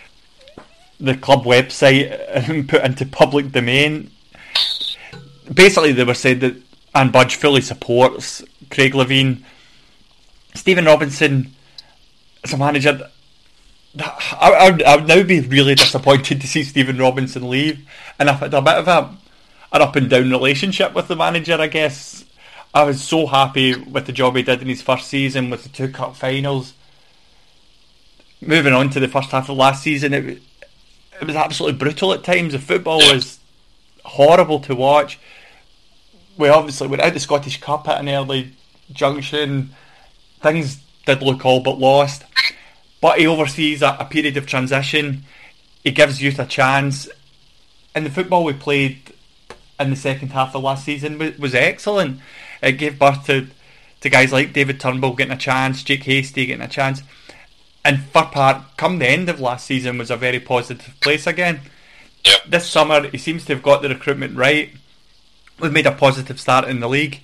the club website and put into public domain. Basically, they were said that Anne Budge fully supports Craig Levein. Stephen Robinson, as a manager, I, I, would, I would now be really disappointed to see Stephen Robinson leave. And I've had a bit of a, an up and down relationship with the manager, I guess. I was so happy with the job he did in his first season with the two cup finals. Moving on to the first half of last season, it, it was absolutely brutal at times. The football was horrible to watch. We obviously were out the Scottish Cup at an early junction. Things did look all but lost. But he oversees a, a period of transition. He gives youth a chance. And the football we played in the second half of last season was, was excellent. It gave birth to, to guys like David Turnbull getting a chance, Jake Hastie getting a chance. And Fir Park, come the end of last season, was a very positive place again. Yep. This summer, he seems to have got the recruitment right. We've made a positive start in the league.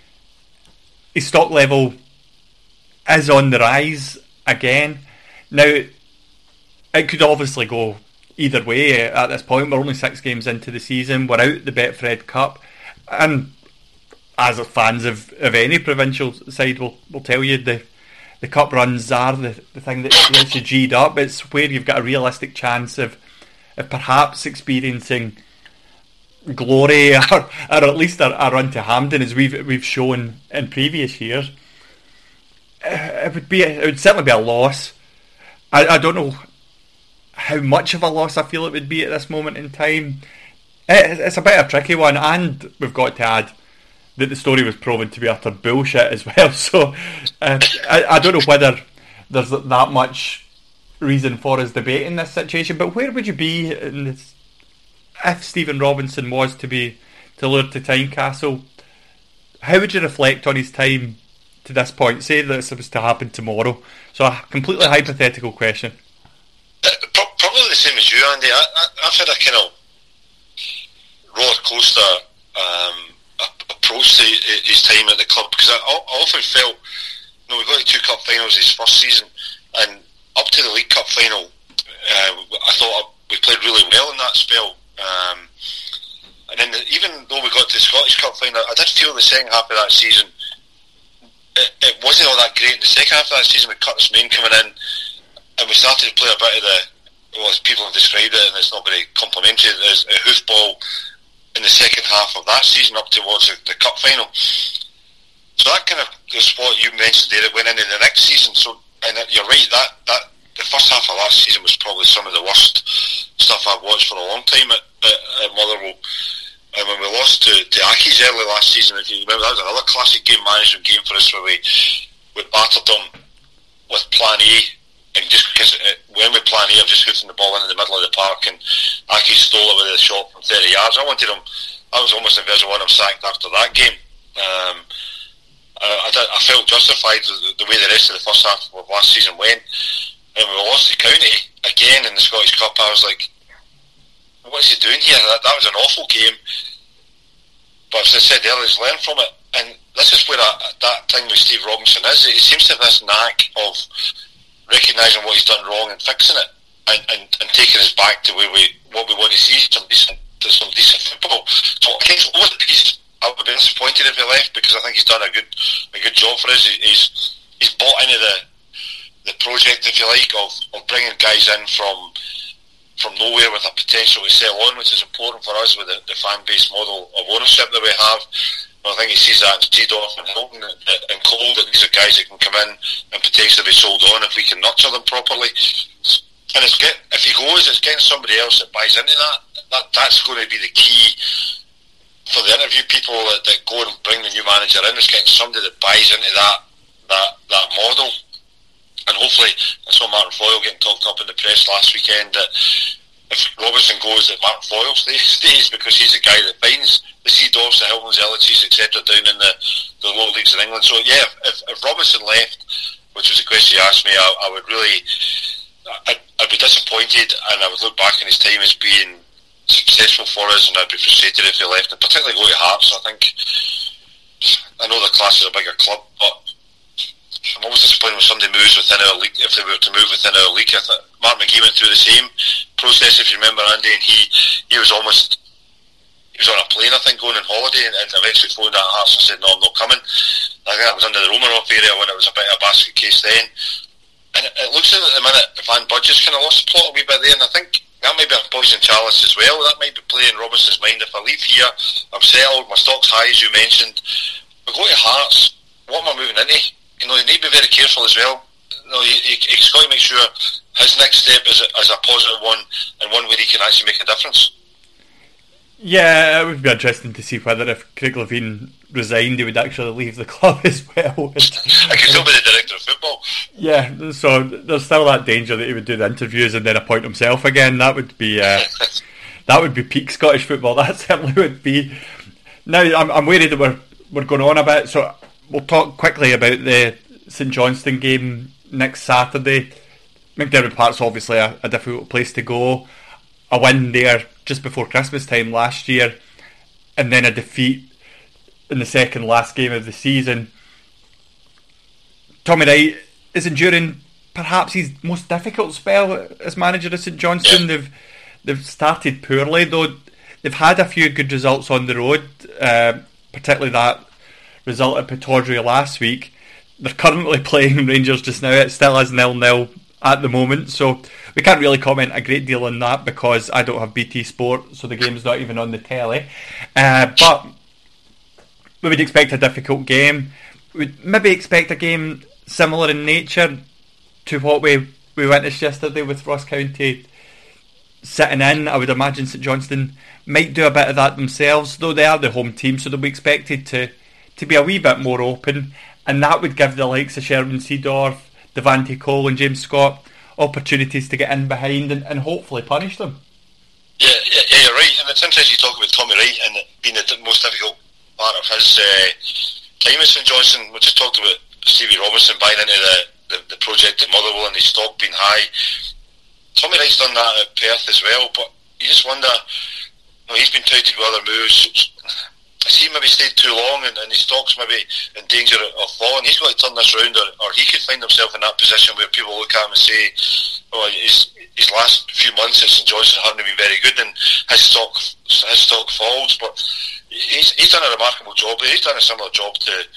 His stock level is on the rise again. Now, it could obviously go either way at this point. We're only six games into the season. We're out the Betfred Cup. And as fans of, of any provincial side will will tell you, the the cup runs are the, the thing that gets you G'd up. It's where you've got a realistic chance of, of perhaps experiencing glory or, or at least a, a run to Hampden, as we've we've shown in previous years. It would be it would certainly be a loss. I, I don't know how much of a loss I feel it would be at this moment in time. It, it's a bit of a tricky one, and we've got to add that the story was proven to be utter bullshit as well. So uh, I, I don't know whether there's that much reason for us debating this situation. But where would you be in this, if Stephen Robinson was to be to lure to Tynecastle? How would you reflect on his time to this point? Say that this was to happen tomorrow. So a completely hypothetical question. Uh, pro- probably the same as you, Andy. I, I, I've had a kind of roller coaster um, approach to his time at the club, because I, I often felt, you know, we got to two cup finals his first season, and up to the League Cup final, uh, I thought we played really well in that spell. Um, and then the, even though we got to the Scottish Cup final, I did feel the second half of that season it, it wasn't all that great in the second half of that season with Curtis Main coming in, and we started to play a bit of the, well, as people have described it, and it's not very complimentary, as a hoofball in the second half of that season up towards the, the cup final. So that kind of is what you mentioned there. It went into the next season. So, and you're right, that, that the first half of last season was probably some of the worst stuff I've watched for a long time at, at, at Motherwell. And when we lost to, to Accies early last season, if you remember, that was another classic game management game for us where we, we battered them with plan A. And just because it, when we plan A, I'm just hooting the ball into the middle of the park, and Accies stole it with a shot from thirty yards. I wanted him, I was almost inverse of one, I'm sacked after that game. Um, I, I, I felt justified the, the way the rest of the first half of last season went. And we lost to County again in the Scottish Cup. I was like, what is he doing here? That, that was an awful game. But as I said earlier, he's learned from it. And this is where I, that thing with Steve Robinson is. He seems to have this knack of recognising what he's done wrong and fixing it, and, and, and taking us back to where we what we want to see, some decent, to some decent football. So I think over the piece, I would have been disappointed if he left, because I think he's done a good a good job for us. He's he's bought into the the project, if you like, of, of bringing guys in from from nowhere with a potential to sell on, which is important for us with the, the fan base model of ownership that we have. And I think he sees that in Seedorf and Hilton and Cole, that these are guys that can come in and potentially be sold on if we can nurture them properly. And it's get, if he goes, it's getting somebody else that buys into that. that that's going to be the key for the interview people that, that go and bring the new manager in, is getting somebody that buys into that that that model. And hopefully, I saw Martin Foyle getting talked up in the press last weekend that if Robinson goes, that Martin Foyle stays, stays because he's the guy that finds the Seedorfs, the Hiltons, Elliches, et cetera down in the, the lower leagues in England. So yeah, if, if Robinson left, which was the question you asked me, I, I would really, I'd, I'd be disappointed, and I would look back on his time as being successful for us, and I'd be frustrated if he left, and particularly go to Hearts. I think, I know the class is a bigger club, but I'm always disappointed when somebody moves within our league, if they were to move within our league. I thought Mark McGee went through the same process, if you remember, Andy, and he, he was almost, he was on a plane, I think, going on holiday, and, and eventually phoned at Hearts and said, no, I'm not coming. I think that was under the Romanov area when it was a bit of a basket case then. And it, it looks like at the minute Van Budge's kind of lost the plot a wee bit there, and I think that might be a poison chalice as well. That might be playing Robinson's mind. If I leave here, I'm settled, my stock's high, as you mentioned. We go to Hearts, what am I moving into? You know, you need to be very careful as well. You know, you, you, you've got to make sure his next step is a, is a positive one, and one where he can actually make a difference. Yeah, it would be interesting to see whether if Craig Levein resigned, he would actually leave the club as well. I could still be the director of football. Yeah, so there's still that danger that he would do the interviews and then appoint himself again. That would be uh, that would be peak Scottish football. That certainly would be. Now, I'm, I'm worried that we're we're going on a bit, so we'll talk quickly about the St Johnstone game next Saturday. McDiarmid Park's obviously a, a difficult place to go. A win there just before Christmas time last year, and then a defeat in the second last game of the season. Tommy Wright is enduring perhaps his most difficult spell as manager of St Johnstone. Yeah. They've they've started poorly, though they've had a few good results on the road, uh, particularly that result at Pittodrie last week. They're currently playing Rangers just now. It still is nil nil at the moment, so we can't really comment a great deal on that because I don't have B T Sport, so the game's not even on the telly. Uh, but we would expect a difficult game. We'd maybe expect a game similar in nature to what we, we witnessed yesterday with Ross County sitting in. I would imagine St Johnstone might do a bit of that themselves, though they are the home team, so they'll be expected to, to be a wee bit more open, and that would give the likes of Sherwin Seedorf, Devante Cole and James Scott opportunities to get in behind and, and hopefully punish them. Yeah, yeah, yeah, you're right, and it's interesting you talk about Tommy Wright and it being the most difficult part of his uh, time at St Johnstone. We just talked about Stevie Robinson buying into the, the, the project at Motherwell and his stock being high. Tommy Wright's done that at Perth as well, but you just wonder, you know, he's been touted with other moves. Has he maybe stayed too long and, and his stock's maybe in danger of falling? He's got to turn this round, or, or he could find himself in that position where people look at him and say, oh, his, his last few months at St Johnstone haven't been very good and his stock his stock falls. But he's, he's done a remarkable job. He's done a similar job to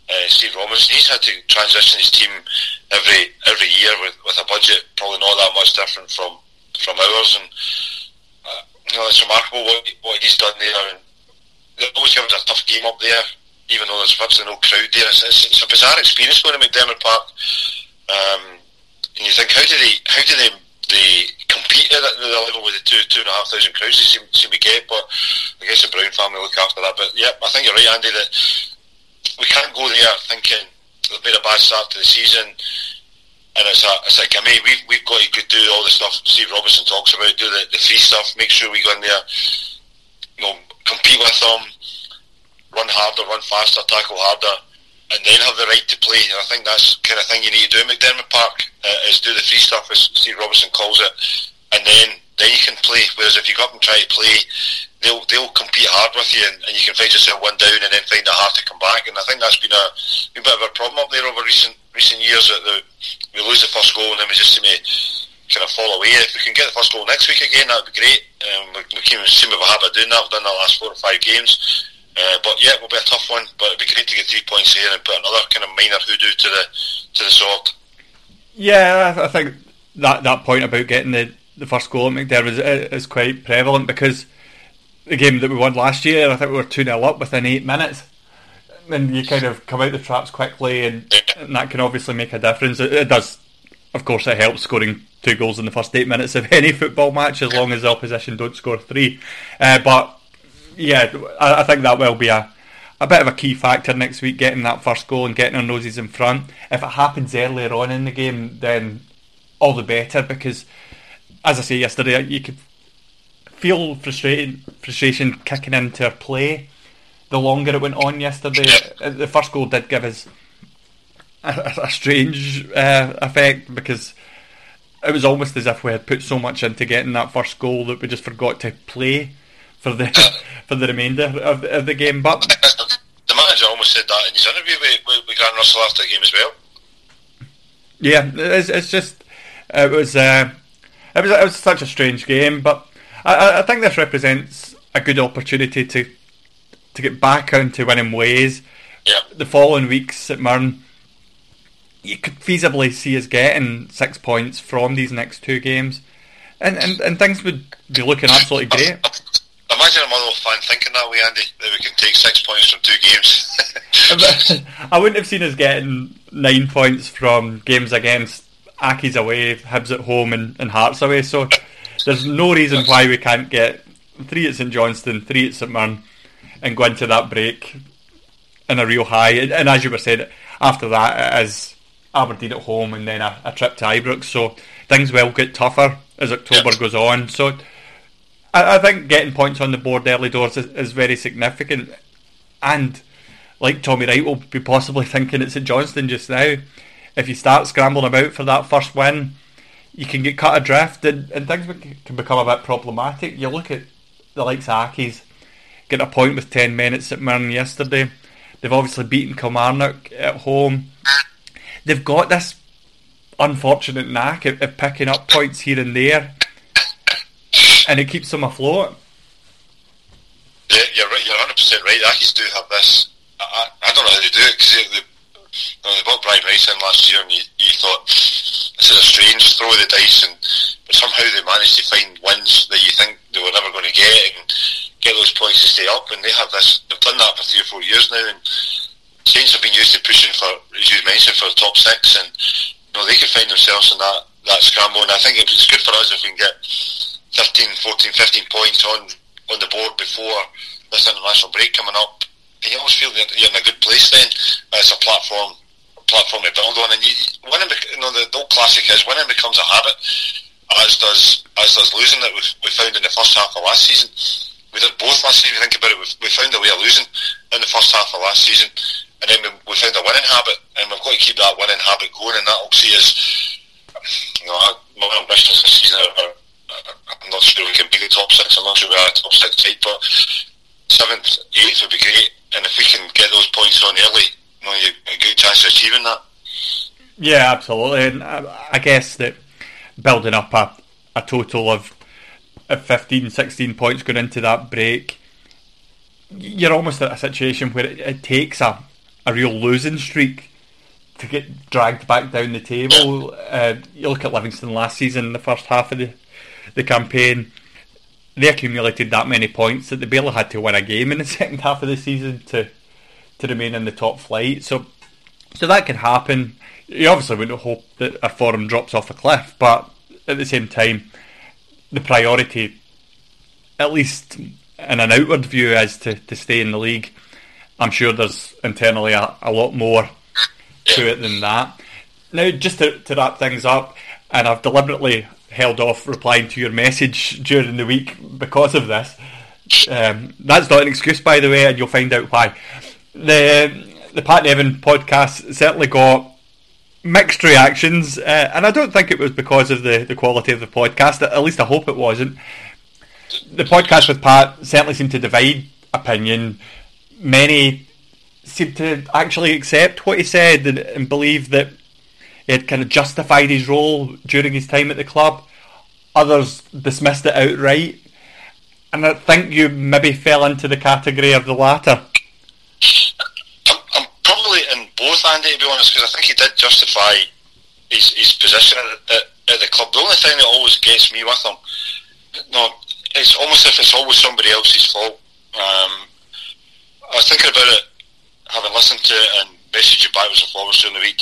uh, Steve Robinson, he's had to transition his team every every year with, with a budget probably not that much different from, from ours, and uh, you know, it's remarkable what what he's done there. And they always give us a tough game up there, even though there's virtually no crowd there. It's, it's, it's a bizarre experience going to McDermott Park, um, and you think, how do they how do they they compete at the level with the two two and a half thousand crowds they seem, seem to get? But I guess the Brown family look after that. But yeah, I think you're right, Andy, that we can't go there thinking they've made a bad start to the season and it's a it's a gimme. We've we've got to do all the stuff Steve Robinson talks about, do the, the free stuff, make sure we go in there, you know, compete with them, run harder, run faster, tackle harder, and then have the right to play. And I think that's the kind of thing you need to do in McDermott Park, uh, is do the free stuff, as Steve Robinson calls it, and then then you can play. Whereas if you go up and try to play, they'll they'll compete hard with you, and, and you can find yourself one down and then find it hard to come back. And I think that's been a, been a bit of a problem up there over recent recent years, that the, we lose the first goal and then we just seem to kind of fall away. If we can get the first goal next week again, that would be great. Um, we, we seem to have a habit of doing that. We've done that the last four or five games. Uh, but yeah, it will be a tough one, but it'd be great to get three points here and put another kind of minor hoodoo to the to the sword. Yeah, I think that, that point about getting the, the first goal at McDermott is, is quite prevalent, because the game that we won last year, I think we were two nil up within eight minutes, and you kind of come out the traps quickly, and, and that can obviously make a difference. It, it does, of course, it helps scoring two goals in the first eight minutes of any football match, as long as the opposition don't score three. Uh, but yeah, I, I think that will be a, a bit of a key factor next week, getting that first goal and getting our noses in front. If it happens earlier on in the game, then all the better, because, as I say yesterday, you could feel frustrated, frustration kicking into our play the longer it went on yesterday. The first goal did give us a, a strange uh, effect, because it was almost as if we had put so much into getting that first goal that we just forgot to play for the for the remainder of, of the game. But the manager almost said that in his interview with, with, with Grant Russell after the game as well. Yeah, it's, it's just it was uh, it was it was such a strange game, but I, I think this represents a good opportunity to to get back into winning ways. Yeah. The following weeks at Murn, you could feasibly see us getting six points from these next two games, and and, and things would be looking absolutely great. Imagine a Motherwell fan thinking that way, Andy, that we can take six points from two games. I wouldn't have seen us getting nine points from games against Accies away, Hibs at home, and, and Hearts away. So there's no reason why we can't get three at St Johnstone, three at St Mirren, and go into that break in a real high. And, and as you were saying, after that it is Aberdeen at home and then a, a trip to Ibrox. So things will get tougher as October goes on. So I, I think getting points on the board early doors is, is very significant. And like Tommy Wright will be possibly thinking at St Johnstone just now, if you start scrambling about for that first win, you can get cut adrift, and, and things can become a bit problematic. You look at the likes of Accies, get a point with ten minutes at Mirren yesterday. They've obviously beaten Kilmarnock at home. They've got this unfortunate knack of, of picking up points here and there, and it keeps them afloat. Yeah, you're right. You're one hundred percent right. Accies do have this. I, I don't know how they do it, because they, they, you know, they bought Brian Rice in last year, and you, you thought, this is a strange throw of the dice, and but somehow they managed to find wins that you think they were never going to get, and get those points to stay up. And they have this. They've done that for three or four years now, and Saints have been used to pushing for, as you mentioned, for the top six, and you know they could find themselves in that that scramble. And I think it's good for us if we can get thirteen, fourteen, fifteen points on on the board before this international break coming up. And you always feel that you're in a good place then. It's a platform platform to build on, and you, winning, you know, the, the old classic is winning becomes a habit, as does as does losing, that we we found in the first half of last season. We did both last season. If you think about it, we, we found a way of losing in the first half of last season, and then we, we found a winning habit, and we've got to keep that winning habit going, and that will see us. You know, my ambitions this season are, I'm not sure we can be the top six. I'm not sure we are a top six side, but seventh, eighth would be great. And if we can get those points on early, you know, you a good chance of achieving that. Yeah, absolutely. And I, I guess that building up a, a total of, of fifteen, sixteen points going into that break, you're almost at a situation where it, it takes a, a real losing streak to get dragged back down the table. Uh, you look at Livingston last season, in the first half of the, the campaign, they accumulated that many points that they barely had to win a game in the second half of the season to to remain in the top flight. So, so that can happen. You obviously wouldn't hope that a form drops off a cliff, but at the same time, the priority, at least in an outward view, is to, to stay in the league. I'm sure there's internally a, a lot more to it than that. Now, just to, to wrap things up, and I've deliberately held off replying to your message during the week because of this. Um, that's not an excuse, by the way, and you'll find out why. The the Pat and Evan podcast certainly got mixed reactions, uh, and I don't think it was because of the, the quality of the podcast. At least I hope it wasn't. The podcast with Pat certainly seemed to divide opinion. Many seemed to actually accept what he said and, and believe that he had kind of justified his role during his time at the club. Others dismissed it outright, and I think you maybe fell into the category of the latter. I'm, I'm probably in both, Andy, to be honest, because I think he did justify his, his position at, at, at the club. The only thing that always gets me with him, no, it's almost as if it's always somebody else's fault. Um, I was thinking about it, having listened to it and messaged you backwards and forwards during the week.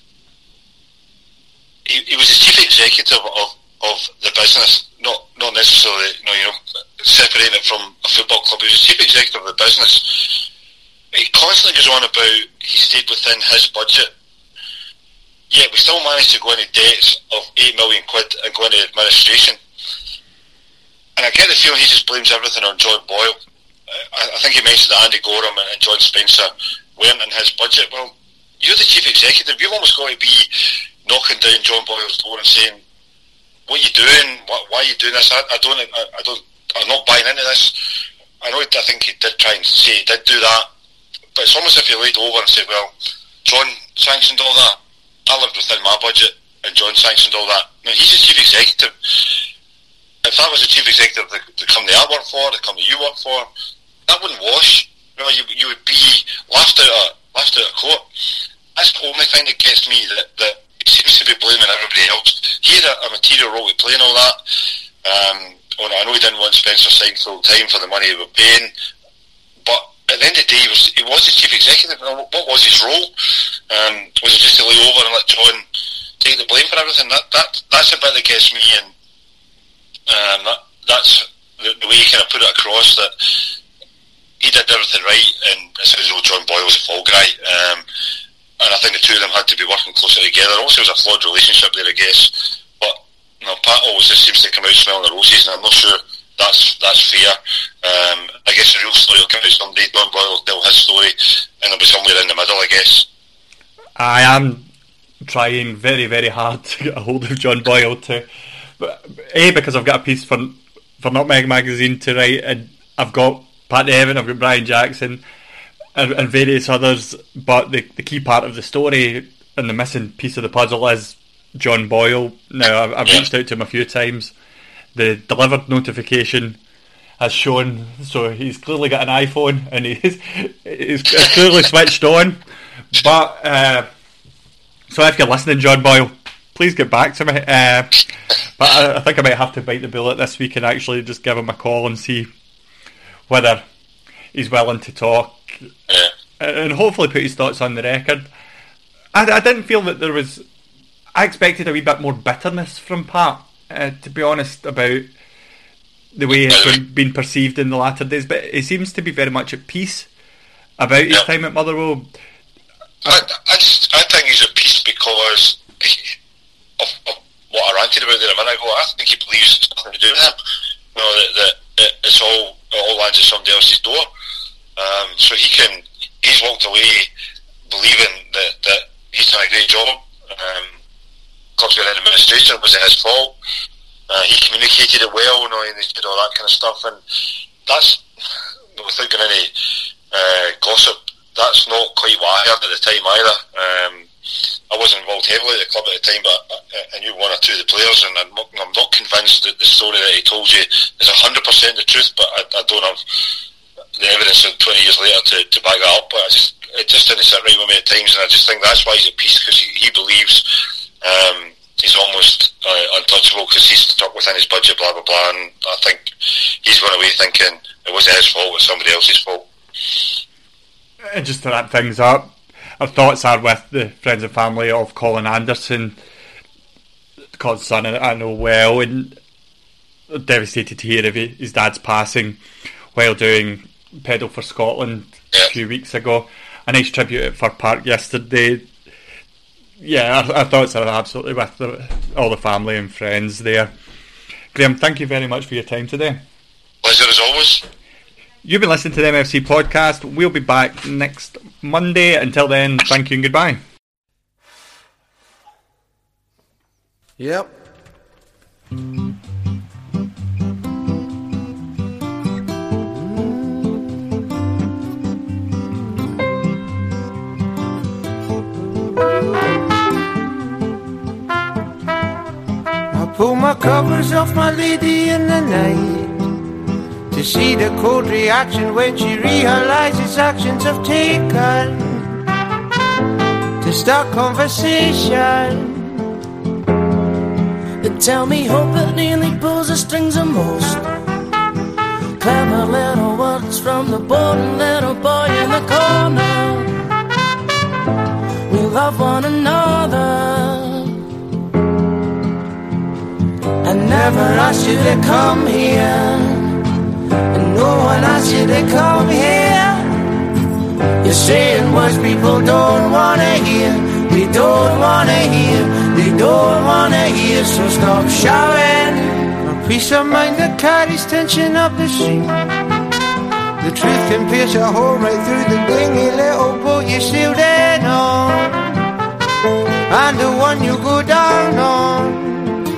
He, he was the chief executive of, of the business, not not necessarily, you know, you know, separating it from a football club. He was the chief executive of the business. He constantly goes on about he stayed within his budget. Yet we still managed to go into debts of eight million quid and go into administration. And I get the feeling he just blames everything on John Boyle. I, I think he mentioned that Andy Gorham and, and John Spencer weren't in his budget. Well, you're the chief executive. You've almost got to be knocking down John Boyle's door and saying, "What are you doing? Why, why are you doing this? I, I don't. I, I don't. I'm not buying into this." I know. I think he did try and say he did do that, but it's almost as if he laid over and said, "Well, John sanctioned all that. I lived within my budget, and John sanctioned all that." Now he's the chief executive. If that was the chief executive that the company I work for, the company you work for, that wouldn't wash. You know, you, you would be laughed out of laughed out of court. That's the only thing that gets me, that, that he seems to be blaming everybody else. He had a, a material role to play in all that. Um, well, I know he didn't want Spencer signed full time for the money he was paying, but at the end of the day, he was, he was the chief executive. What was his role? Um, was it just to lay over and let John take the blame for everything? That that that's the bit that gets me, and um, that that's the, the way he kind of put it across, that he did everything right, and it says, "Oh, John Boyle was a fall guy." Um, and I think the two of them had to be working closer together. Also, it was a flawed relationship there, I guess. But you know, Pat always just seems to come out smelling the roses, and I'm not sure that's that's fair. Um, I guess the real story will come out someday. John Boyle will tell his story, and it'll be somewhere in the middle, I guess. I am trying very, very hard to get a hold of John Boyle too. But A, because I've got a piece for for Nutmeg magazine to write, and I've got Pat Evan, I've got Brian Jackson, and, and various others. But the the key part of the story and the missing piece of the puzzle is John Boyle. Now, I've, I've reached out to him a few times. The delivered notification has shown, so he's clearly got an iPhone and he's, he's clearly switched on. But uh, so if you're listening, John Boyle, please get back to me. Uh, but I, I think I might have to bite the bullet this week and actually just give him a call and see whether he's willing to talk, and hopefully put his thoughts on the record. I, I didn't feel that there was. I expected a wee bit more bitterness from Pat, uh, to be honest, about the way it's been, been perceived in the latter days. But he seems to be very much at peace about his time at Motherwell. I, I, just, I think he's at peace because of, of what I ranted about there a minute ago. I think he believes it's nothing to do with him. You know, that, that it, it's all it all lands at somebody else's door. Um, so he can he's walked away believing that, that he's done a great job. Um, club's got an administration, was it his fault? Uh, he communicated it well, you know, and he did all that kind of stuff, and that's, without going any uh, gossip, that's not quite what I heard at the time either. Um, I wasn't involved heavily at the club at the time, but I, I knew one or two of the players, and I'm not, I'm not convinced that the story that he told you is one hundred percent the truth, but I, I don't have the evidence twenty years later to, to back that up. But I just, it just didn't sit right with me at times, and I just think that's why he's at peace, because he, he believes um, he's almost uh, untouchable because he's stuck within his budget, blah blah blah. And I think he's going away thinking it wasn't his fault, it was somebody else's fault. And just to wrap things up, our thoughts are with the friends and family of Colin Anderson, Colin's son. I know well, and devastated to hear of his dad's passing while doing Pedal for Scotland yeah. a few weeks ago. A nice tribute at Fir Park yesterday. Yeah, our, our thoughts are absolutely with the, all the family and friends there. Graham, thank you very much for your time today. Pleasure as always. You've been listening to the M F C podcast. We'll be back next Monday. Until then, thank you and goodbye. Yep. I pull my covers off my lady in the night to see the cold reaction when she realizes actions have taken to start conversation. They tell me hope it nearly pulls the strings the most. Clever little words from the boring little boy in the corner. We love one another. I never asked you to come here, and no one asked you to come here. You're saying words people don't wanna hear. We don't wanna hear. They don't wanna hear. So stop shouting. A peace of mind that carries tension up the stream. The truth can pierce a hole right through the dingy little boat you sailed in on, and the one you go down on.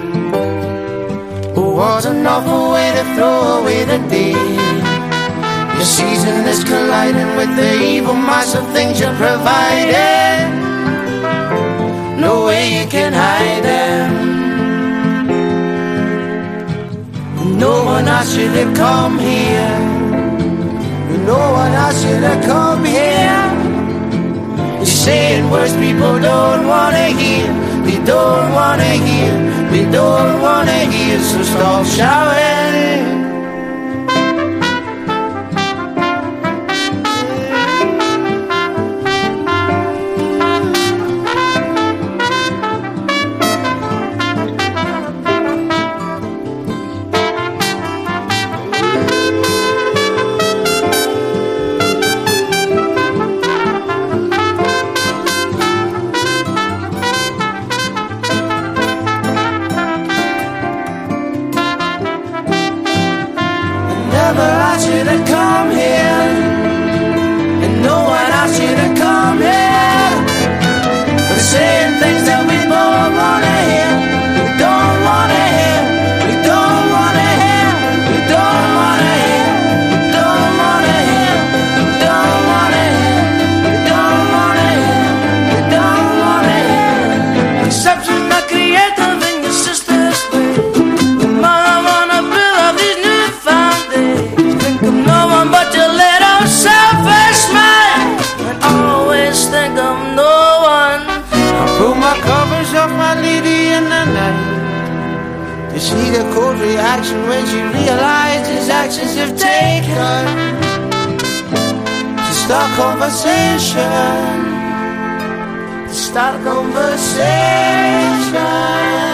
Oh, what an awful way to throw away the day. Your season is colliding with the evil mass of things you're providing. No way you can hide them. No one asked you to come here. No one asked you to come here. You're saying words people don't wanna hear. They don't wanna hear. They don't wanna hear. So stop shouting. See the cold reaction when she realizes actions have taken to start conversation, to start conversation.